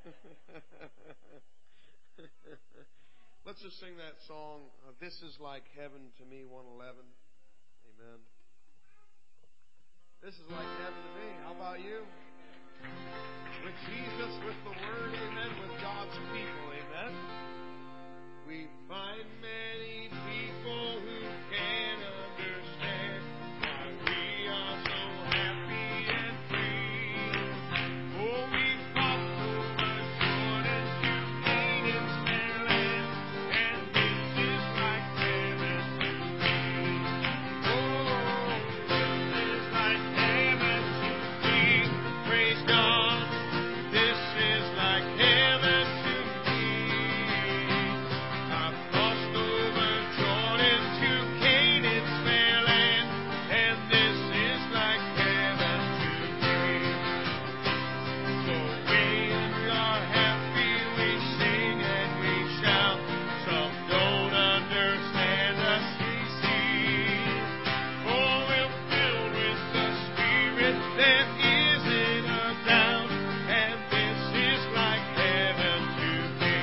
Let's just sing that song, This Is Like Heaven to Me, 111. Amen. This is like heaven to me. How about you? With Jesus, with the Word, amen, with God's people, amen. We find many people who can't understand why we are so happy and free. Oh, we've crossed over Jordan to Canaan's fair land, and this is like heaven to me. Oh, this is like heaven to me. Praise God. This is like heaven to me. I've crossed over Jordan to Canaan's fair land, and this is like heaven to me. So when we are happy, we sing and we shout. Some don't understand us, we see. Oh, we're filled with the Spirit, there isn't a doubt, and this is like heaven to me.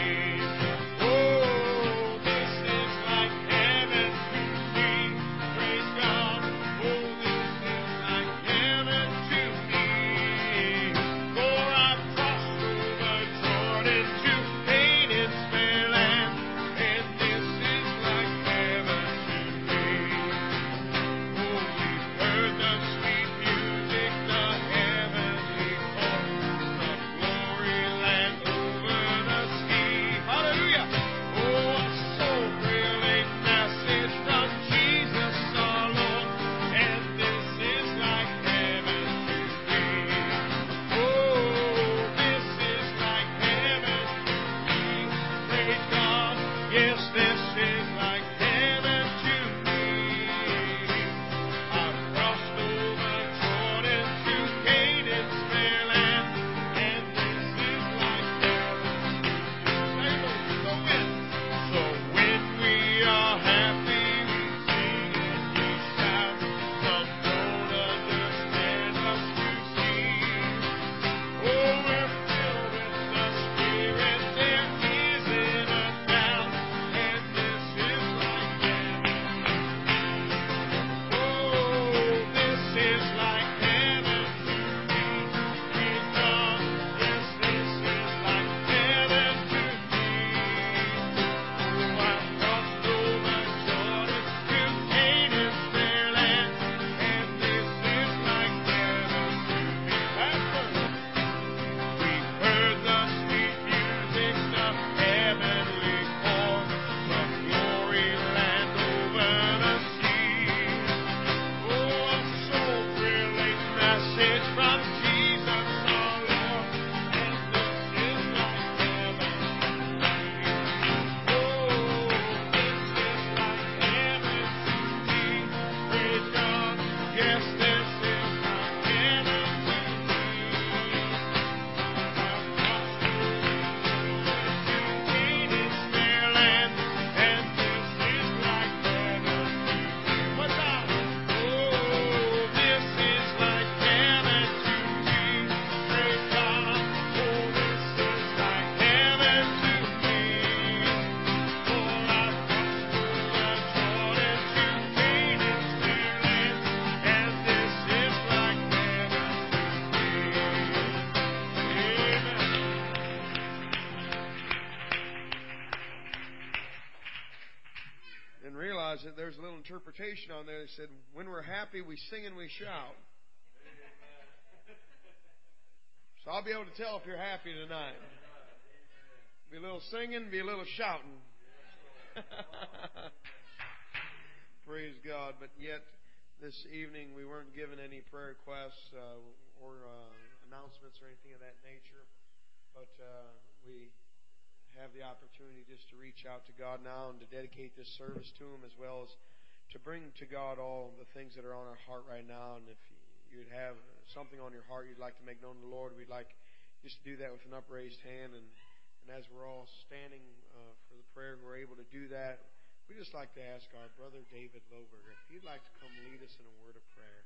Oh, this is like heaven to me. Praise God. Oh, this is like heaven to me. For I've crossed over Jordan to Canaan's fair land, and this is like heaven to me. Oh, we've heard the sweet music, the heavenly chorus, the glory land over the sea. Hallelujah! Oh, a soul-thrilling message from Jesus our Lord, and this is like heaven to me. Oh, this is like heaven to me. Praise God. Yes, this is like heaven to me. I've crossed over Jordan to Canaan's fair land, and this is like heaven to me. So when we are happy, we sing and we shout. Some don't understand us, you see. Oh, we're filled with the Spirit, there isn't a doubt, and this is like heaven to me. Oh, this is like heaven to me. Praise God. Yes, this is like heaven to me. Oh, I've crossed over Jordan to Canaan's fair land, and this is like heaven to me. Pastor, we've heard the sweet music, the heavenly chorus, the glory land over the sea. Oh, a soul-thrilling message from Jesus our Lord, and this is like heaven to me. Oh, this is like heaven to me. Praise God. Yes, this is like heaven to me. I've crossed over Jordan to Canaan's fair land, and this is like heaven to me. What time? Oh, this is like heaven to me. Praise God. Oh, this is like heaven to me. For I've crossed over Jordan to Canaan's fair land, and this is like heaven to me. Amen. Didn't realize that there's a little interpretation on there that said, when we're happy, we sing and we shout. So I'll be able to tell if you're happy tonight. Be a little singing, be a little shouting. Praise God. But yet, this evening, we weren't given any prayer requests or announcements or anything of that nature. But we have the opportunity just to reach out to God now and to dedicate this service to Him, as well as to bring to God all the things that are on our heart right now. And if you'd have something on your heart you'd like to make known to the Lord, we'd like just to do that with an upraised hand. And as we're all standing for the prayer, we're able to do that. We'd just like to ask our brother David Loberger if he'd like to come lead us in a word of prayer.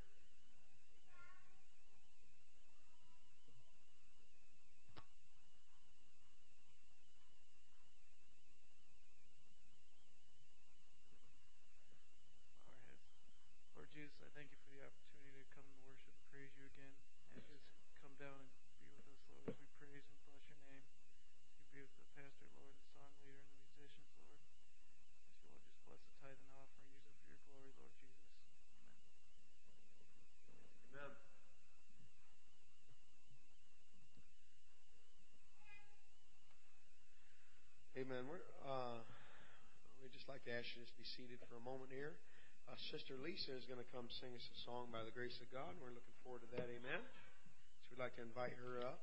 ask you to just be seated for a moment here. Sister Lisa is going to come sing us a song by the grace of God, and we're looking forward to that. Amen. So we'd like to invite her up.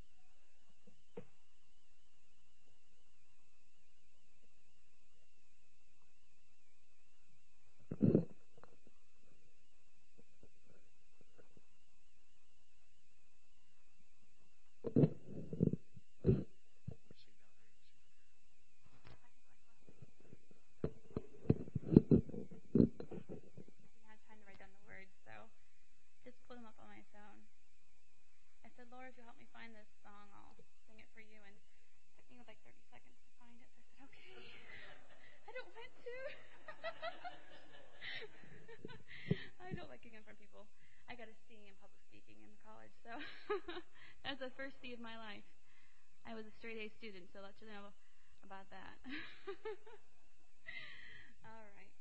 Lord, if you'll help me find this song, I'll sing it for you. And it took me like 30 seconds to find it. So I said, okay. I don't want to. I don't like getting in front of people. I got a C in public speaking in college, so that's the first C of my life. I was a straight A student, so I'll let you know about that. All right.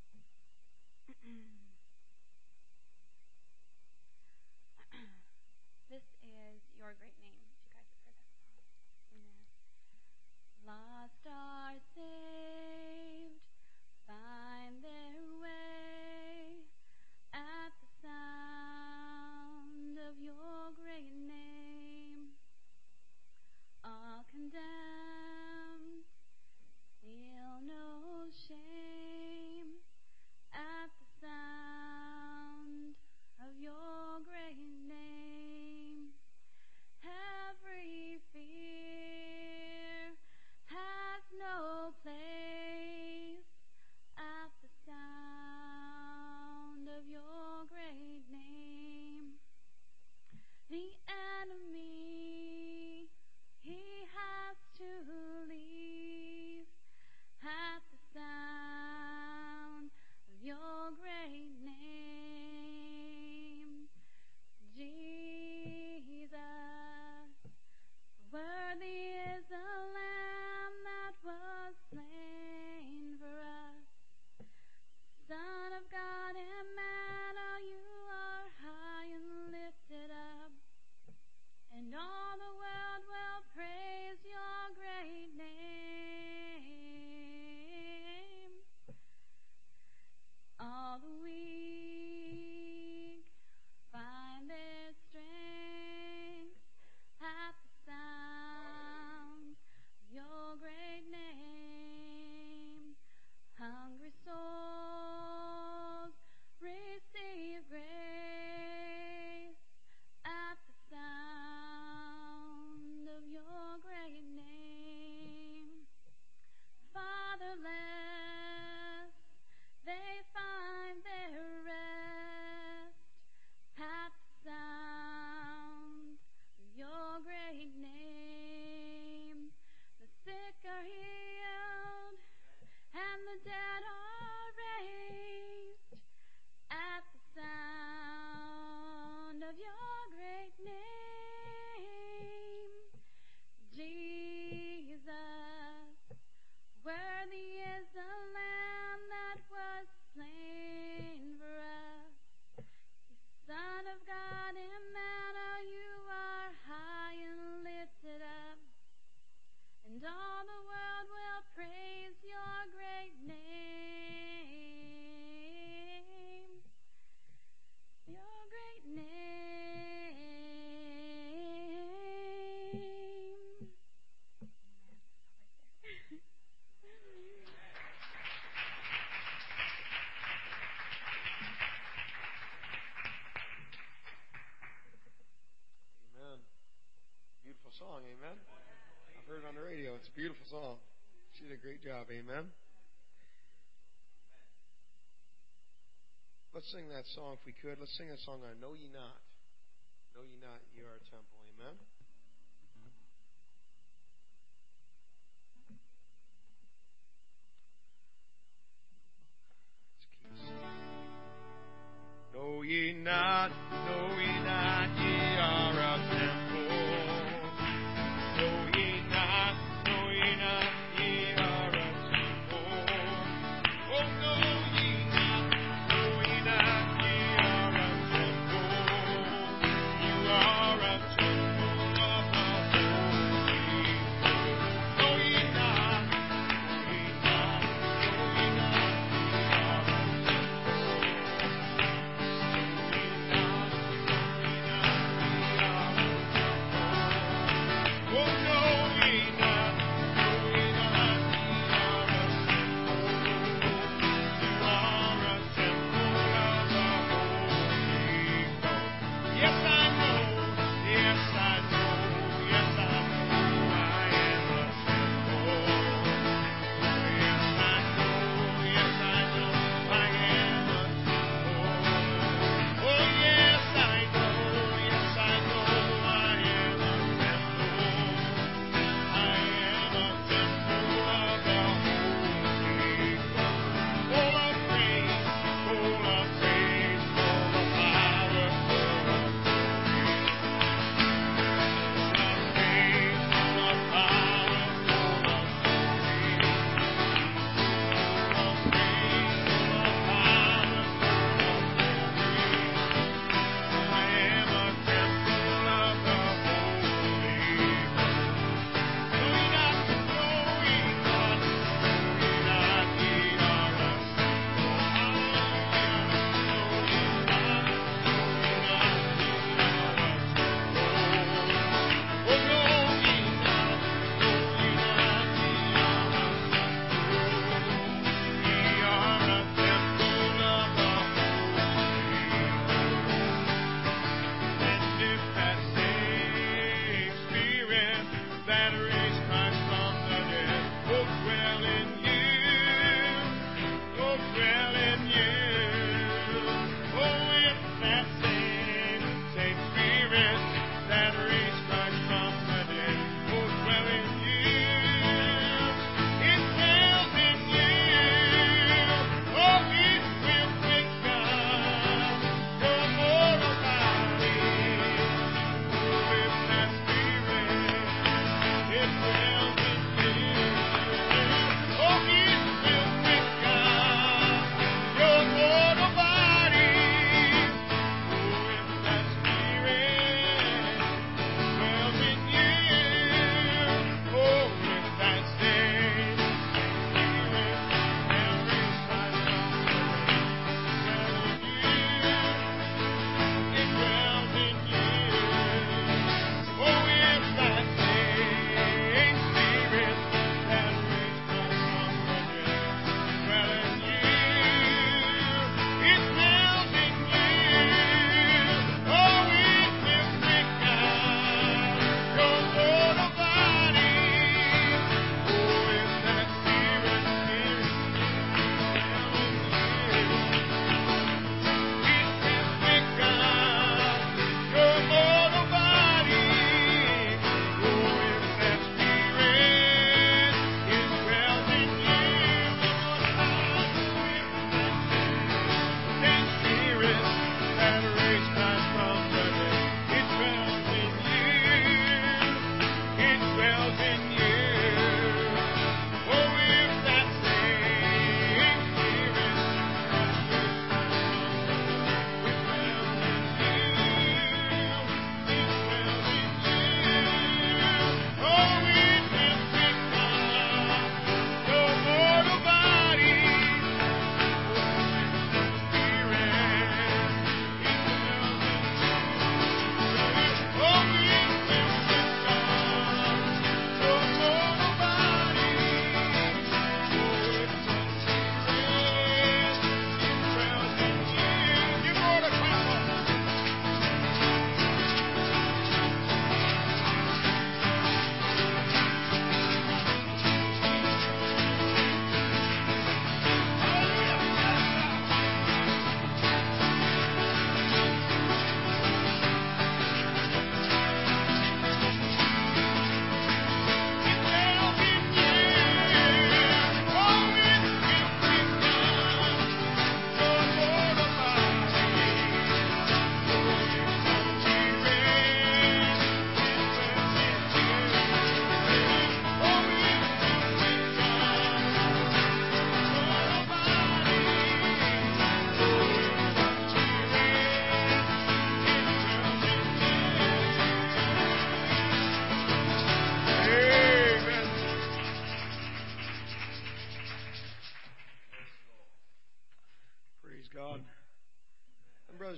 This is Your Great Name. You guys have heard that song. Amen. Lost are saved, find their way at the sound of Your great name. All condemned, feel no shame at the sound of Your great name. Every fear has no place at the sound of Your great name. The enemy, he has to leave at the sound of Your great name. Jesus, worthy is the Lamb that was slain for us. Son of God and man, oh, you are high and lifted up, and all the world will praise Your great name. All the weak find their strength at the sound of Your great name. Hungry souls receive grace at the sound of Your great name. Fatherless, they find their rest at the sound of Your great name. The sick are healed and the dead are raised at the sound of Your great name. Jesus, worthy is the Lamb that was slain for us. Son of God and man, oh, you are high and lifted up, and all the world will praise Your great name. Your great name. Amen. Beautiful song, amen. I've heard it on the radio. It's a beautiful song. She did a great job, amen. Let's sing that song if we could. Let's sing that song, I Know Ye Not. Know ye not, ye are a temple, amen. Know ye not, ye are a temple. Know ye not, ye are a temple. Oh, know ye not, ye are a temple. You are a temple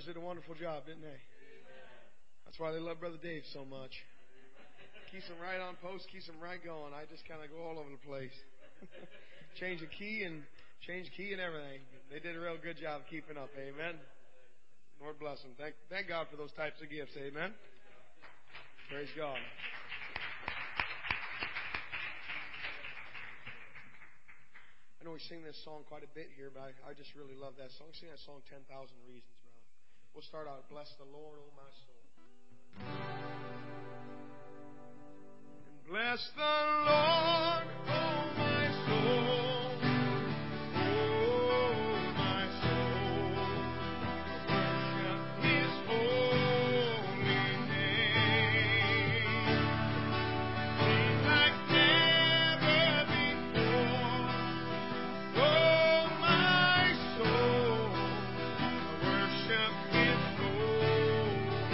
brothers did a wonderful job, didn't they? That's why they love Brother Dave so much. Keeps them right on post, keeps them right going. I just kind of go all over the place. Change key and everything. They did a real good job of keeping up. Amen. Lord bless them. Thank God for those types of gifts. Amen. Praise God. I know we sing this song quite a bit here, but I just really love that song. Sing that song 10,000 Reasons, brother. We'll start out, bless the Lord, oh my soul. And bless the Lord, oh my soul. Oh, my soul. Worship His holy name. Sing like never before. Oh, my soul. Worship His holy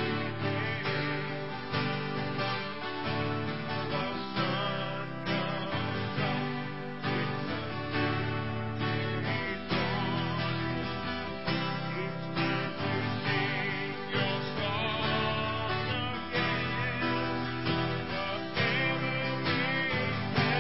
name. The sun comes up with the new dawn. It's time to sing your song again. The everlasting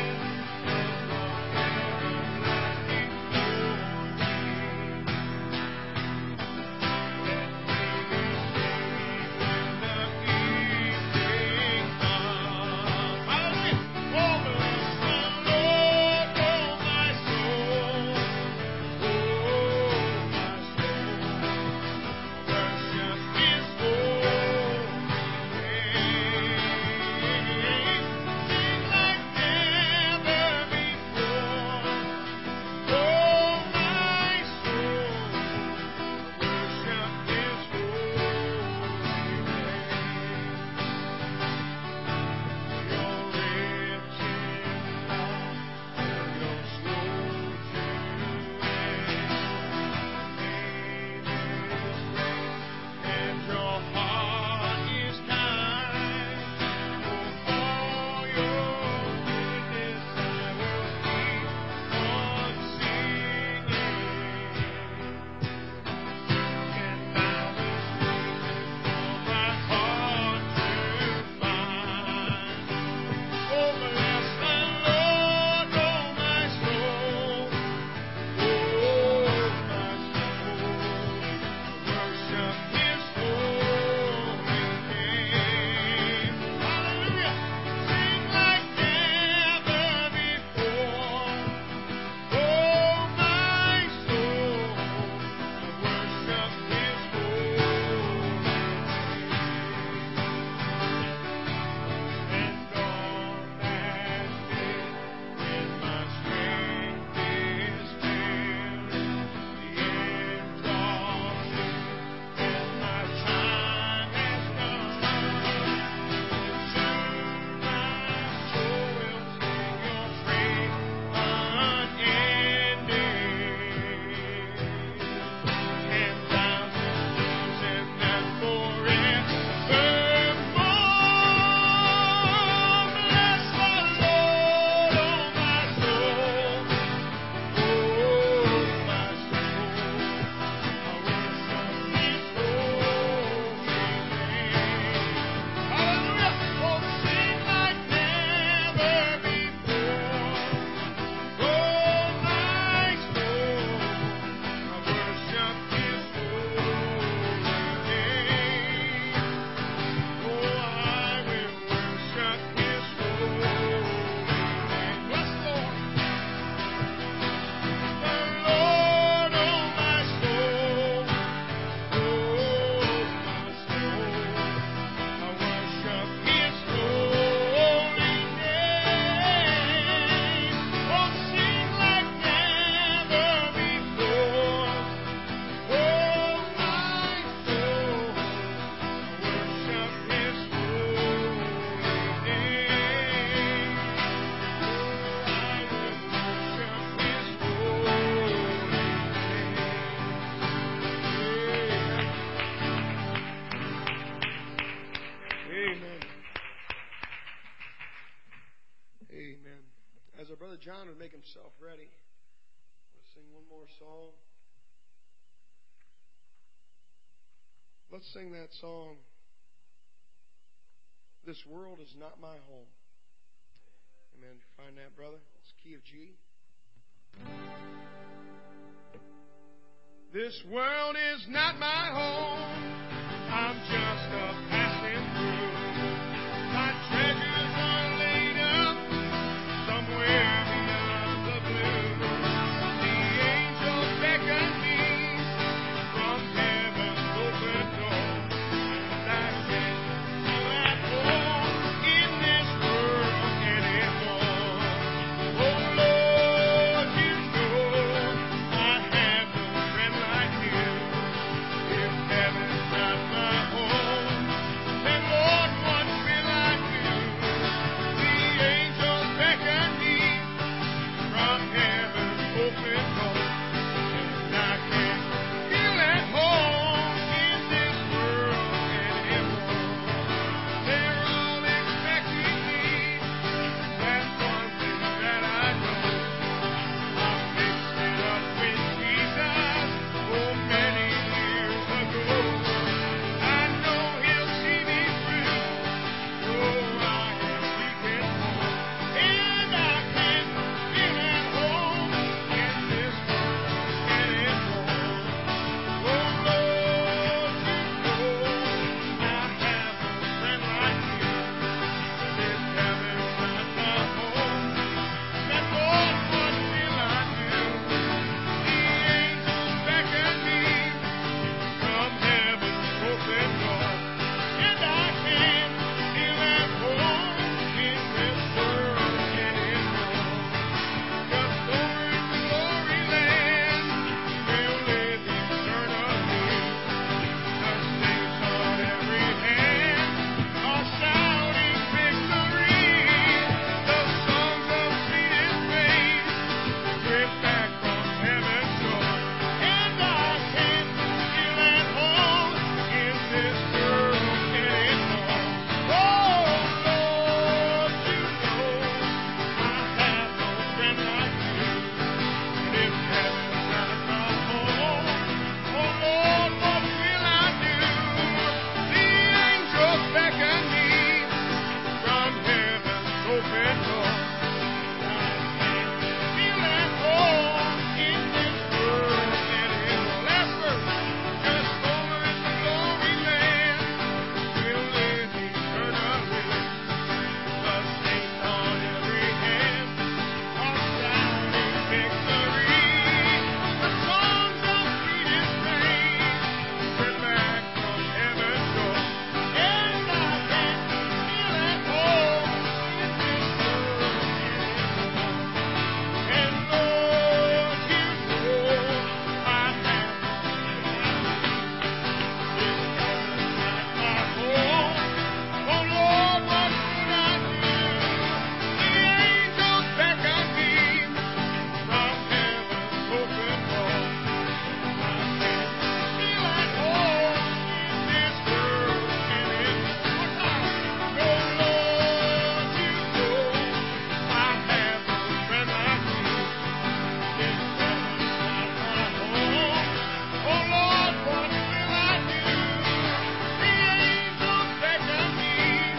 John would make himself ready. We'll sing one more song. Let's sing that song. This world is not my home. Amen. Find that, brother? It's key of G. This world is not my home. I'm just a passing through. My treasures are laid up somewhere beyond the blue. The angels beckon me from heaven's open door, and I can't feel at home in this world anymore. Oh Lord, you know I have no friend like you. If heaven's not my home, then Lord, what will I do? The angels beckon me from heaven's open door, and I can't feel at home in this world anymore. They're all expecting me. That's one thing that I know. I mixed it up with Jesus, oh, many years ago. I know He'll see me through. Oh, I am seeking more, and I can't feel at home in this world anymore. Oh Lord, you know I have no friend like you. If heaven's not my home, then Lord, what will I do? The angels beckon me from heaven's open door, and I can't feel at home in this world anymore. Just over in the glory land, we'll live eternally. The saints on every hand are shouting victory. The songs of sweetest praise drift back from heaven's shore, and I can't feel at home in this world anymore. Oh Lord, you know I have no friend like you. And if heaven's not my home, oh Lord, what will I do? The angels beckon me from heaven's open door. I can't feel at home in this world anymore. Last verse. Just over in the glory land, we'll live eternally. The saints on every hand are shouting victory. The songs of sweetest praise turn back from heaven's door, and I can't feel at home in this world anymore. And Lord, you know I have no friend like you. If heaven's not my home, oh Lord, what should I do? The angels beckon me from heaven's open door. I can't feel at home in this world anymore. One time. Oh Lord, you know I have no friend like you. If heaven's not my home, oh Lord, what will I do? The angels beckon me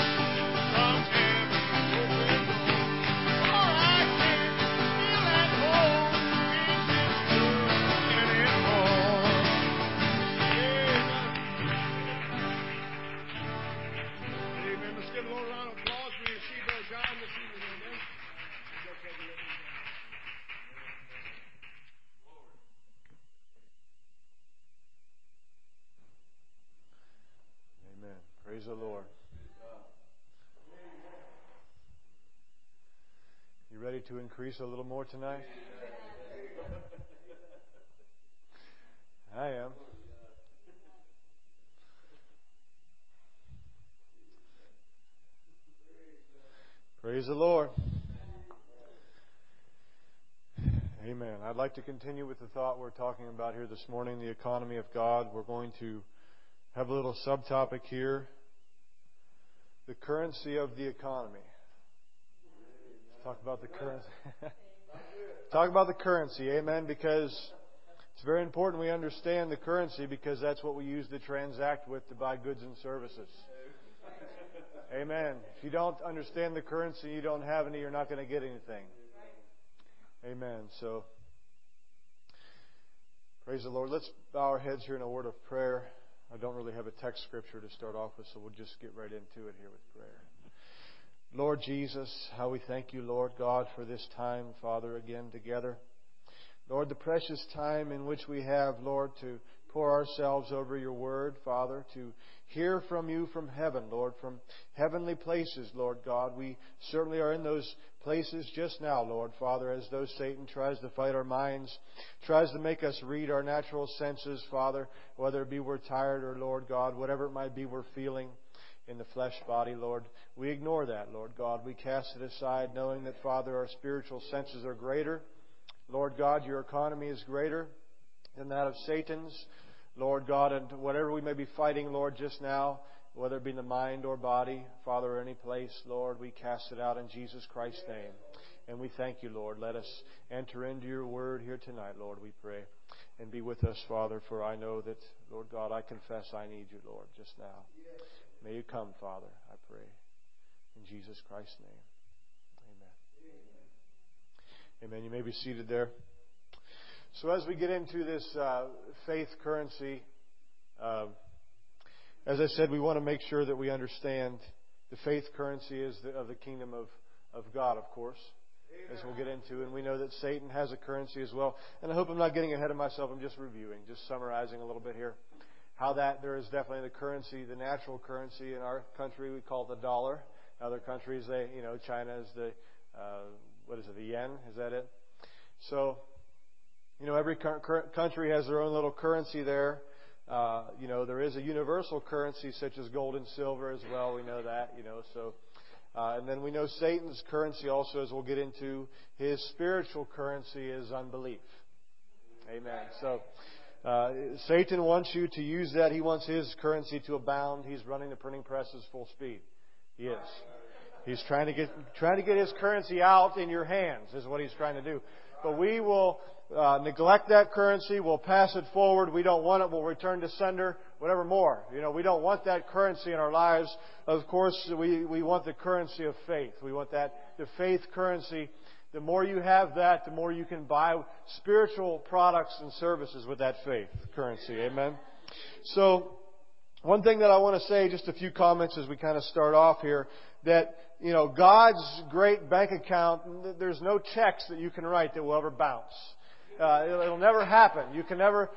from heaven's open door, for I can't feel at home in this world anymore. Amen. Let's give the Lord a round of applause for your receive Brother John this evening. Amen. Amen. Praise the Lord. You ready to increase a little more tonight? I am. Praise the Lord. Amen. I'd like to continue with the thought we're talking about here this morning, the economy of God. We're going to have a little subtopic here, the currency of the economy. Talk about the currency. Talk about the currency, amen, because It's very important we understand the currency because that's what we use to transact with to buy goods and services. Amen. If you don't understand the currency, you don't have any, you're not going to get anything. Amen. So, praise the Lord. Let's bow our heads here in a word of prayer. I don't really have a text scripture to start off with, so we'll just get right into it here with prayer. Lord Jesus, how we thank you, Lord God, for this time, Father, again together. Lord, the precious time in which we have, Lord, to pour ourselves over your word, Father, to hear from you from heaven, Lord, from heavenly places, Lord God. We certainly are in those places just now, Lord, Father, as though Satan tries to fight our minds, tries to make us read our natural senses, Father, whether it be we're tired or, Lord God, whatever it might be we're feeling in the flesh body, Lord. We ignore that, Lord God. We cast it aside, knowing that, Father, our spiritual senses are greater. Lord God, your economy is greater than that of Satan's. Lord God, and whatever we may be fighting, Lord, just now, whether it be in the mind or body, Father, or any place, Lord, we cast it out in Jesus Christ's name. And we thank you, Lord. Let us enter into your word here tonight, Lord, we pray. And be with us, Father, for I know that, Lord God, I confess I need you, Lord, just now. May you come, Father, I pray. In Jesus Christ's name. Amen. Amen. You may be seated there. So as we get into this faith currency, as I said, we want to make sure that we understand the faith currency is of the kingdom of God, of course, as we'll get into. And we know that Satan has a currency as well. And I hope I'm not getting ahead of myself. I'm just reviewing, just summarizing a little bit here. How that there is definitely the currency, the natural currency. In our country, we call it the dollar. In other countries, China is the, the yen? Is that it? So, every country has their own little currency there. There is a universal currency such as gold and silver as well. We know that, so. And then we know Satan's currency also, as we'll get into. His spiritual currency is unbelief. Amen. So, Satan wants you to use that. He wants his currency to abound. He's running the printing presses full speed. He is. He's trying to get his currency out in your hands, is what he's trying to do. But we will neglect that currency. We'll pass it forward. We don't want it. We'll return to sender, whatever more. We don't want that currency in our lives. Of course, we want the currency of faith. We want the faith currency. The more you have that, the more you can buy spiritual products and services with that faith currency. Amen? So, one thing that I want to say, just a few comments as we kind of start off here, that, God's great bank account, there's no checks that you can write that will ever bounce. It'll never happen. You can never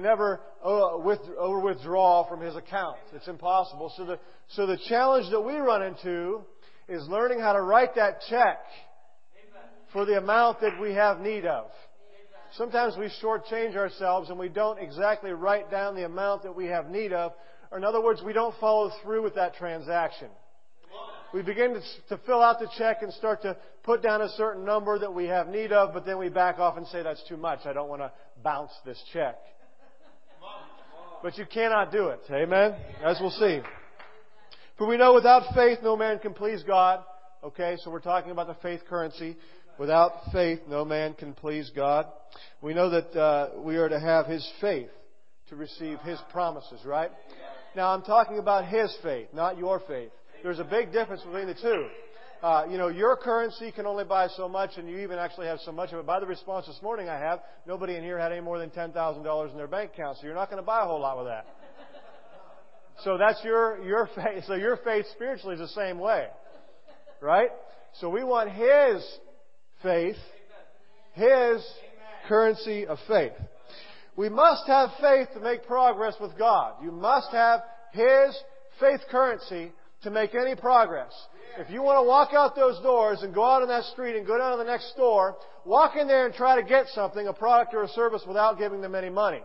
withdraw from His account. It's impossible. So the challenge that we run into is learning how to write that check for the amount that we have need of. Sometimes we shortchange ourselves and we don't exactly write down the amount that we have need of. Or in other words, we don't follow through with that transaction. We begin to fill out the check and start to put down a certain number that we have need of, but then we back off and say, that's too much. I don't want to bounce this check. But you cannot do it. Amen? As we'll see. For we know without faith no man can please God. Okay, so we're talking about the faith currency. Without faith no man can please God. We know that we are to have His faith to receive His promises, right? Now I'm talking about His faith, not your faith. There's a big difference between the two. Your currency can only buy so much, and you even actually have so much of it. By the response this morning I have, nobody in here had any more than $10,000 in their bank account, so you're not going to buy a whole lot with that. So that's your faith. So your faith spiritually is the same way, right? So we want His faith, His currency of faith. We must have faith to make progress with God. You must have His faith currency to make any progress. If you want to walk out those doors and go out on that street and go down to the next store, walk in there and try to get something, a product or a service, without giving them any money.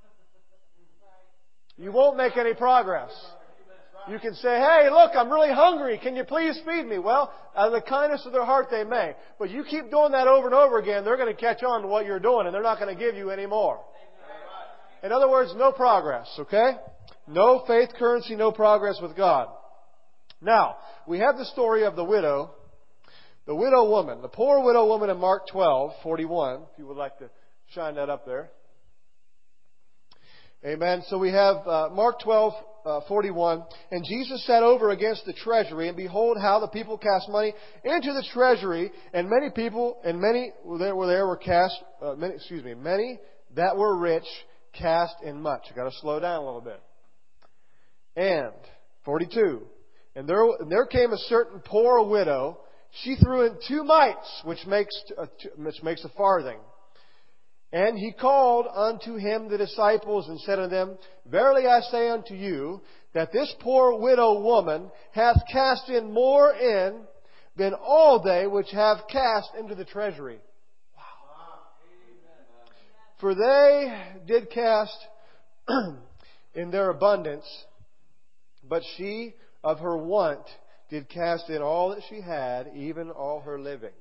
You won't make any progress. You can say, hey, look, I'm really hungry. Can you please feed me? Well, out of the kindness of their heart, they may. But you keep doing that over and over again, they're going to catch on to what you're doing, and they're not going to give you any more. In other words, no progress, okay? No faith currency, no progress with God. Now, we have the story of the widow woman, the poor widow woman in Mark 12:41. If you would like to shine that up there. Amen. So we have Mark 12:41. And Jesus sat over against the treasury, and behold, how the people cast money into the treasury, and many that were rich cast in much. I got to slow down a little bit. And 42. And there came a certain poor widow. She threw in 2 mites, which makes a farthing. And he called unto him the disciples and said unto them, Verily I say unto you, that this poor widow woman hath cast in more in than all they which have cast into the treasury. Wow. For they did cast in their abundance, but she of her want did cast in all that she had, even all her living.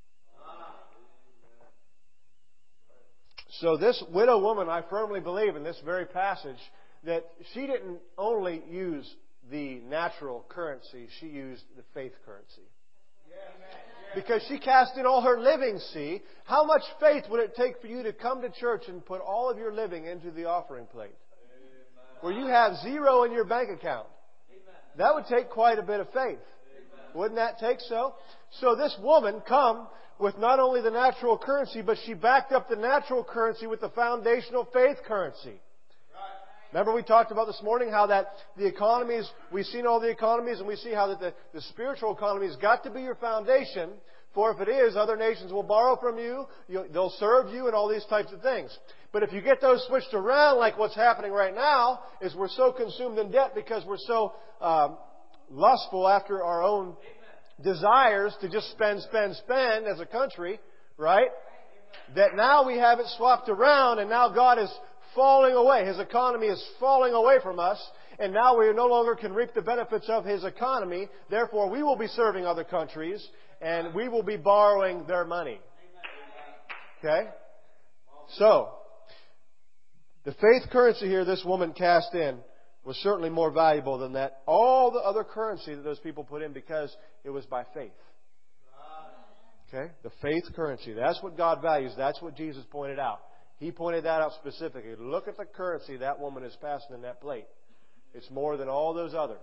So this widow woman, I firmly believe in this very passage, that she didn't only use the natural currency, she used the faith currency. Because she cast in all her living, see? How much faith would it take for you to come to church and put all of your living into the offering plate? Where you have zero in your bank account. That would take quite a bit of faith. Wouldn't that take so? So this woman come with not only the natural currency, but she backed up the natural currency with the foundational faith currency. Remember we talked about this morning how that the economies, we've seen all the economies, and we see how that the spiritual economy has got to be your foundation. For if it is, other nations will borrow from you, they'll serve you, and all these types of things. But if you get those switched around, like what's happening right now, is we're so consumed in debt because we're so lustful after our own desires to just spend as a country, right? That now we have it swapped around, and now God is falling away. His economy is falling away from us, and now we no longer can reap the benefits of His economy. Therefore, we will be serving other countries, and we will be borrowing their money. Okay? So, the faith currency here this woman cast in was certainly more valuable than that all the other currency that those people put in, because it was by faith. Okay? The faith currency. That's what God values. That's what Jesus pointed out. He pointed that out specifically. Look at the currency that woman is passing in that plate. It's more than all those others.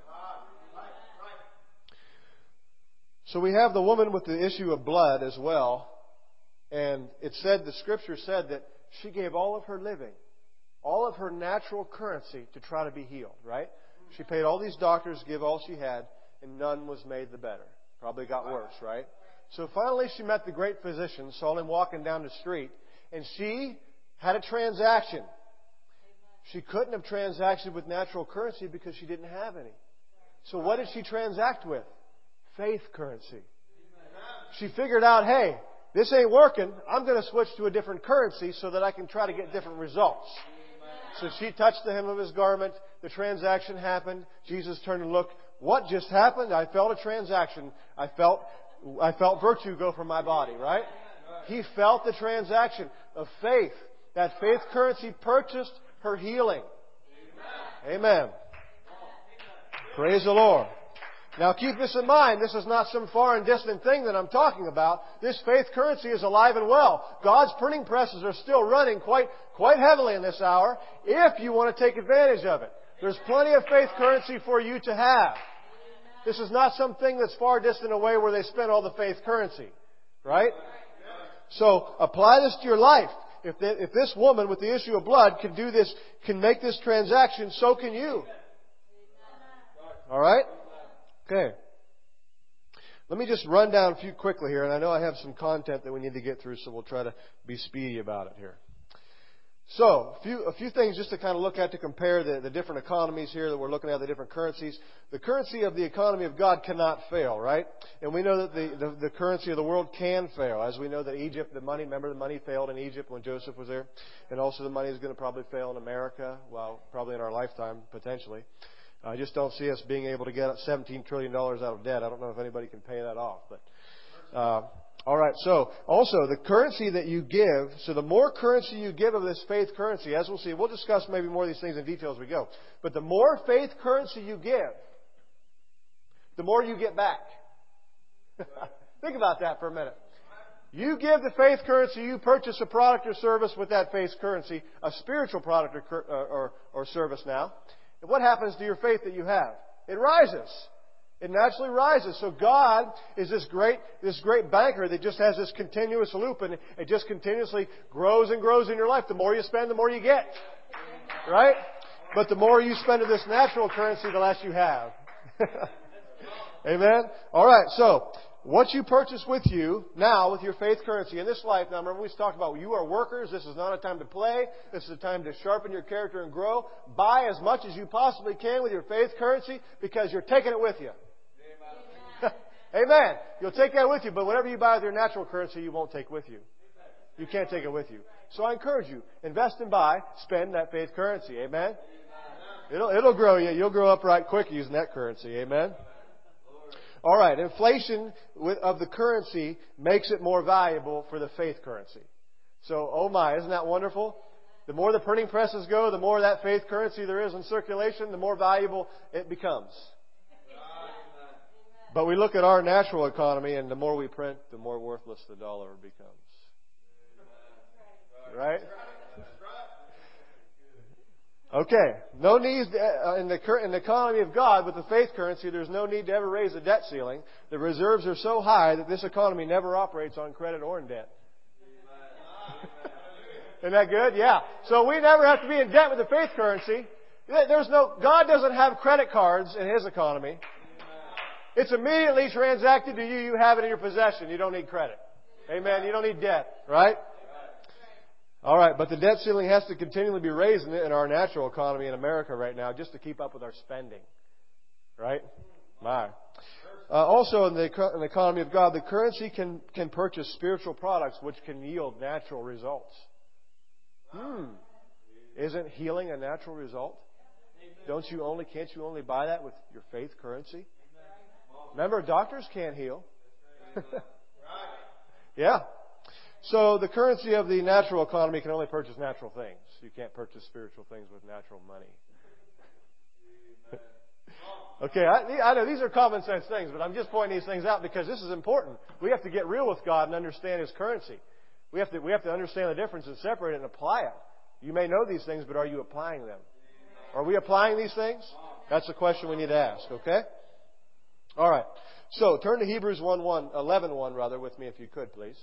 So we have the woman with the issue of blood as well. And it said, the Scripture said that she gave all of her living, all of her natural currency to try to be healed, right? She paid all these doctors, give all she had, and none was made the better. Probably got worse, right? So finally she met the great physician, saw him walking down the street, and she had a transaction. She couldn't have transacted with natural currency because she didn't have any. So what did she transact with? Faith currency. She figured out, hey, this ain't working. I'm going to switch to a different currency so that I can try to get different results. So she touched the hem of His garment. The transaction happened. Jesus turned and looked. What just happened? I felt a transaction. I felt virtue go from my body, right? He felt the transaction of faith. That faith currency purchased her healing. Amen. Praise the Lord. Now keep this in mind. This is not some far and distant thing that I'm talking about. This faith currency is alive and well. God's printing presses are still running quite heavily in this hour if you want to take advantage of it. There's plenty of faith currency for you to have. This is not something that's far distant away where they spend all the faith currency. Right? So apply this to your life. If this woman with the issue of blood can do this, can make this transaction, so can you. All right? Okay. Let me just run down a few quickly here, and I know I have some content that we need to get through, so we'll try to be speedy about it here. So, a few things just to kind of look at to compare the different economies here that we're looking at, the different currencies. The currency of the economy of God cannot fail, right? And we know that the currency of the world can fail. As we know that Egypt, remember the money failed in Egypt when Joseph was there? And also the money is going to probably fail in America, well, probably in our lifetime, potentially. I just don't see us being able to get $17 trillion out of debt. I don't know if anybody can pay that off. But all right, so also the currency that you give, so the more currency you give of this faith currency, as we'll see, we'll discuss maybe more of these things in detail as we go. But the more faith currency you give, the more you get back. Think about that for a minute. You give the faith currency, you purchase a product or service with that faith currency, a spiritual product or service now. And what happens to your faith that you have? It rises. It naturally rises. So God is this great banker that just has this continuous loop, and it just continuously grows and grows in your life. The more you spend, the more you get. Right? But the more you spend of this natural currency, the less you have. Amen? Alright, so what you purchase with you now with your faith currency in this life, now remember we talked about you are workers, this is not a time to play, this is a time to sharpen your character and grow. Buy as much as you possibly can with your faith currency because you're taking it with you. Amen. You'll take that with you, but whatever you buy with your natural currency, you won't take with you. You can't take it with you. So I encourage you, invest and buy, spend that faith currency. Amen. It'll grow you. You'll grow up right quick using that currency. Amen. All right, inflation of the currency makes it more valuable for the faith currency. So, oh my, isn't that wonderful? The more the printing presses go, the more that faith currency there is in circulation, the more valuable it becomes. But we look at our natural economy, and the more we print, the more worthless the dollar becomes. Right? Okay. No need in the economy of God with the faith currency. There's no need to ever raise the debt ceiling. The reserves are so high that this economy never operates on credit or in debt. Isn't that good? Yeah. So we never have to be in debt with the faith currency. God doesn't have credit cards in His economy. It's immediately transacted to you. You have it in your possession. You don't need credit. Amen. You don't need debt, right? All right, but the debt ceiling has to continually be raised in our natural economy in America right now just to keep up with our spending. Right? My. Also, in the economy of God, the currency can purchase spiritual products which can yield natural results. Isn't healing a natural result? Can't you only buy that with your faith currency? Remember, doctors can't heal. Yeah. So the currency of the natural economy can only purchase natural things. You can't purchase spiritual things with natural money. Okay, I know these are common sense things, but I'm just pointing these things out because this is important. We have to get real with God and understand His currency. We have to understand the difference and separate it and apply it. You may know these things, but are you applying them? Are we applying these things? That's the question we need to ask, okay? All right. So turn to Hebrews 11:1 with me if you could, please.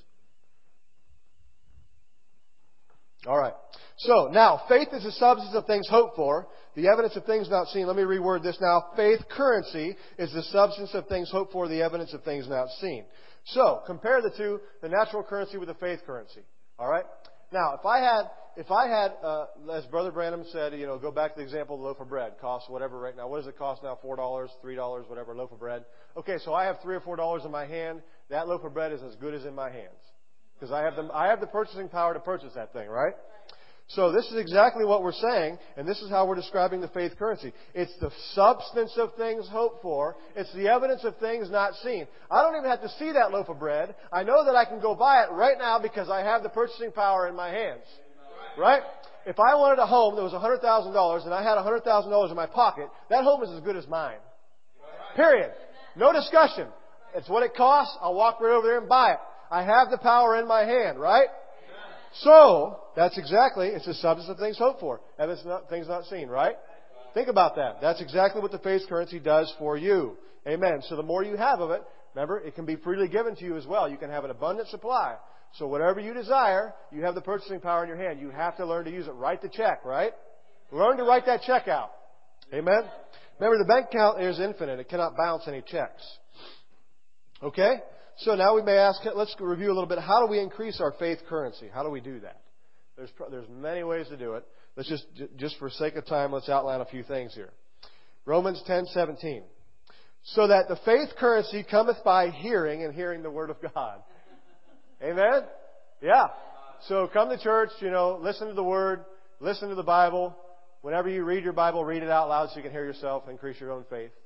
All right. So now, faith is the substance of things hoped for, the evidence of things not seen. Let me reword this now. Faith currency is the substance of things hoped for, the evidence of things not seen. So compare the two, the natural currency with the faith currency. All right. Now, if I had, as Brother Branham said, go back to the example of the loaf of bread. Costs whatever right now. What does it cost now? $4, $3, whatever, a loaf of bread. Okay, so I have $3 or $4 in my hand. That loaf of bread is as good as in my hands. Because I have the purchasing power to purchase that thing, right? So this is exactly what we're saying, and this is how we're describing the faith currency. It's the substance of things hoped for. It's the evidence of things not seen. I don't even have to see that loaf of bread. I know that I can go buy it right now because I have the purchasing power in my hands. Right? If I wanted a home that was $100,000 and I had $100,000 in my pocket, that home is as good as mine. Period. No discussion. It's what it costs. I'll walk right over there and buy it. I have the power in my hand, right? So, that's exactly, it's the substance of things hoped for. Evidence of things not seen, right? Think about that. That's exactly what the faith currency does for you. Amen. So the more you have of it, remember, it can be freely given to you as well. You can have an abundant supply. So whatever you desire, you have the purchasing power in your hand. You have to learn to use it. Write the check, right? Learn to write that check out. Amen? Remember, the bank account is infinite. It cannot bounce any checks. Okay? So now we may ask, let's review a little bit. How do we increase our faith currency? How do we do that? There's many ways to do it. Let's just for sake of time, let's outline a few things here. Romans 10:17. So that the faith currency cometh by hearing, and hearing the Word of God. Amen? Yeah. So come to church, listen to the Word, listen to the Bible. Whenever you read your Bible, read it out loud so you can hear yourself, increase your own faith.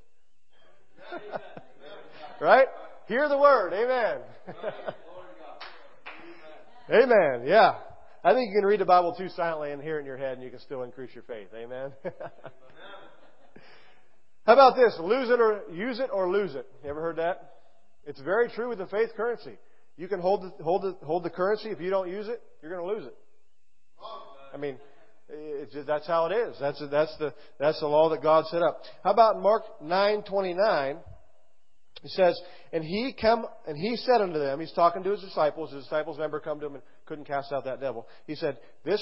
Right? Hear the Word. Amen. Amen. Yeah. I think you can read the Bible too silently and hear it in your head and you can still increase your faith. Amen. How about this? Use it or lose it. You ever heard that? It's very true with the faith currency. You can hold the currency. If you don't use it, you're going to lose it. I mean, it's just, that's how it is. That's the law that God set up. How about Mark 9:29? It says, and he said unto them, he's talking to his disciples. His disciples, remember, come to him and couldn't cast out that devil. He said, this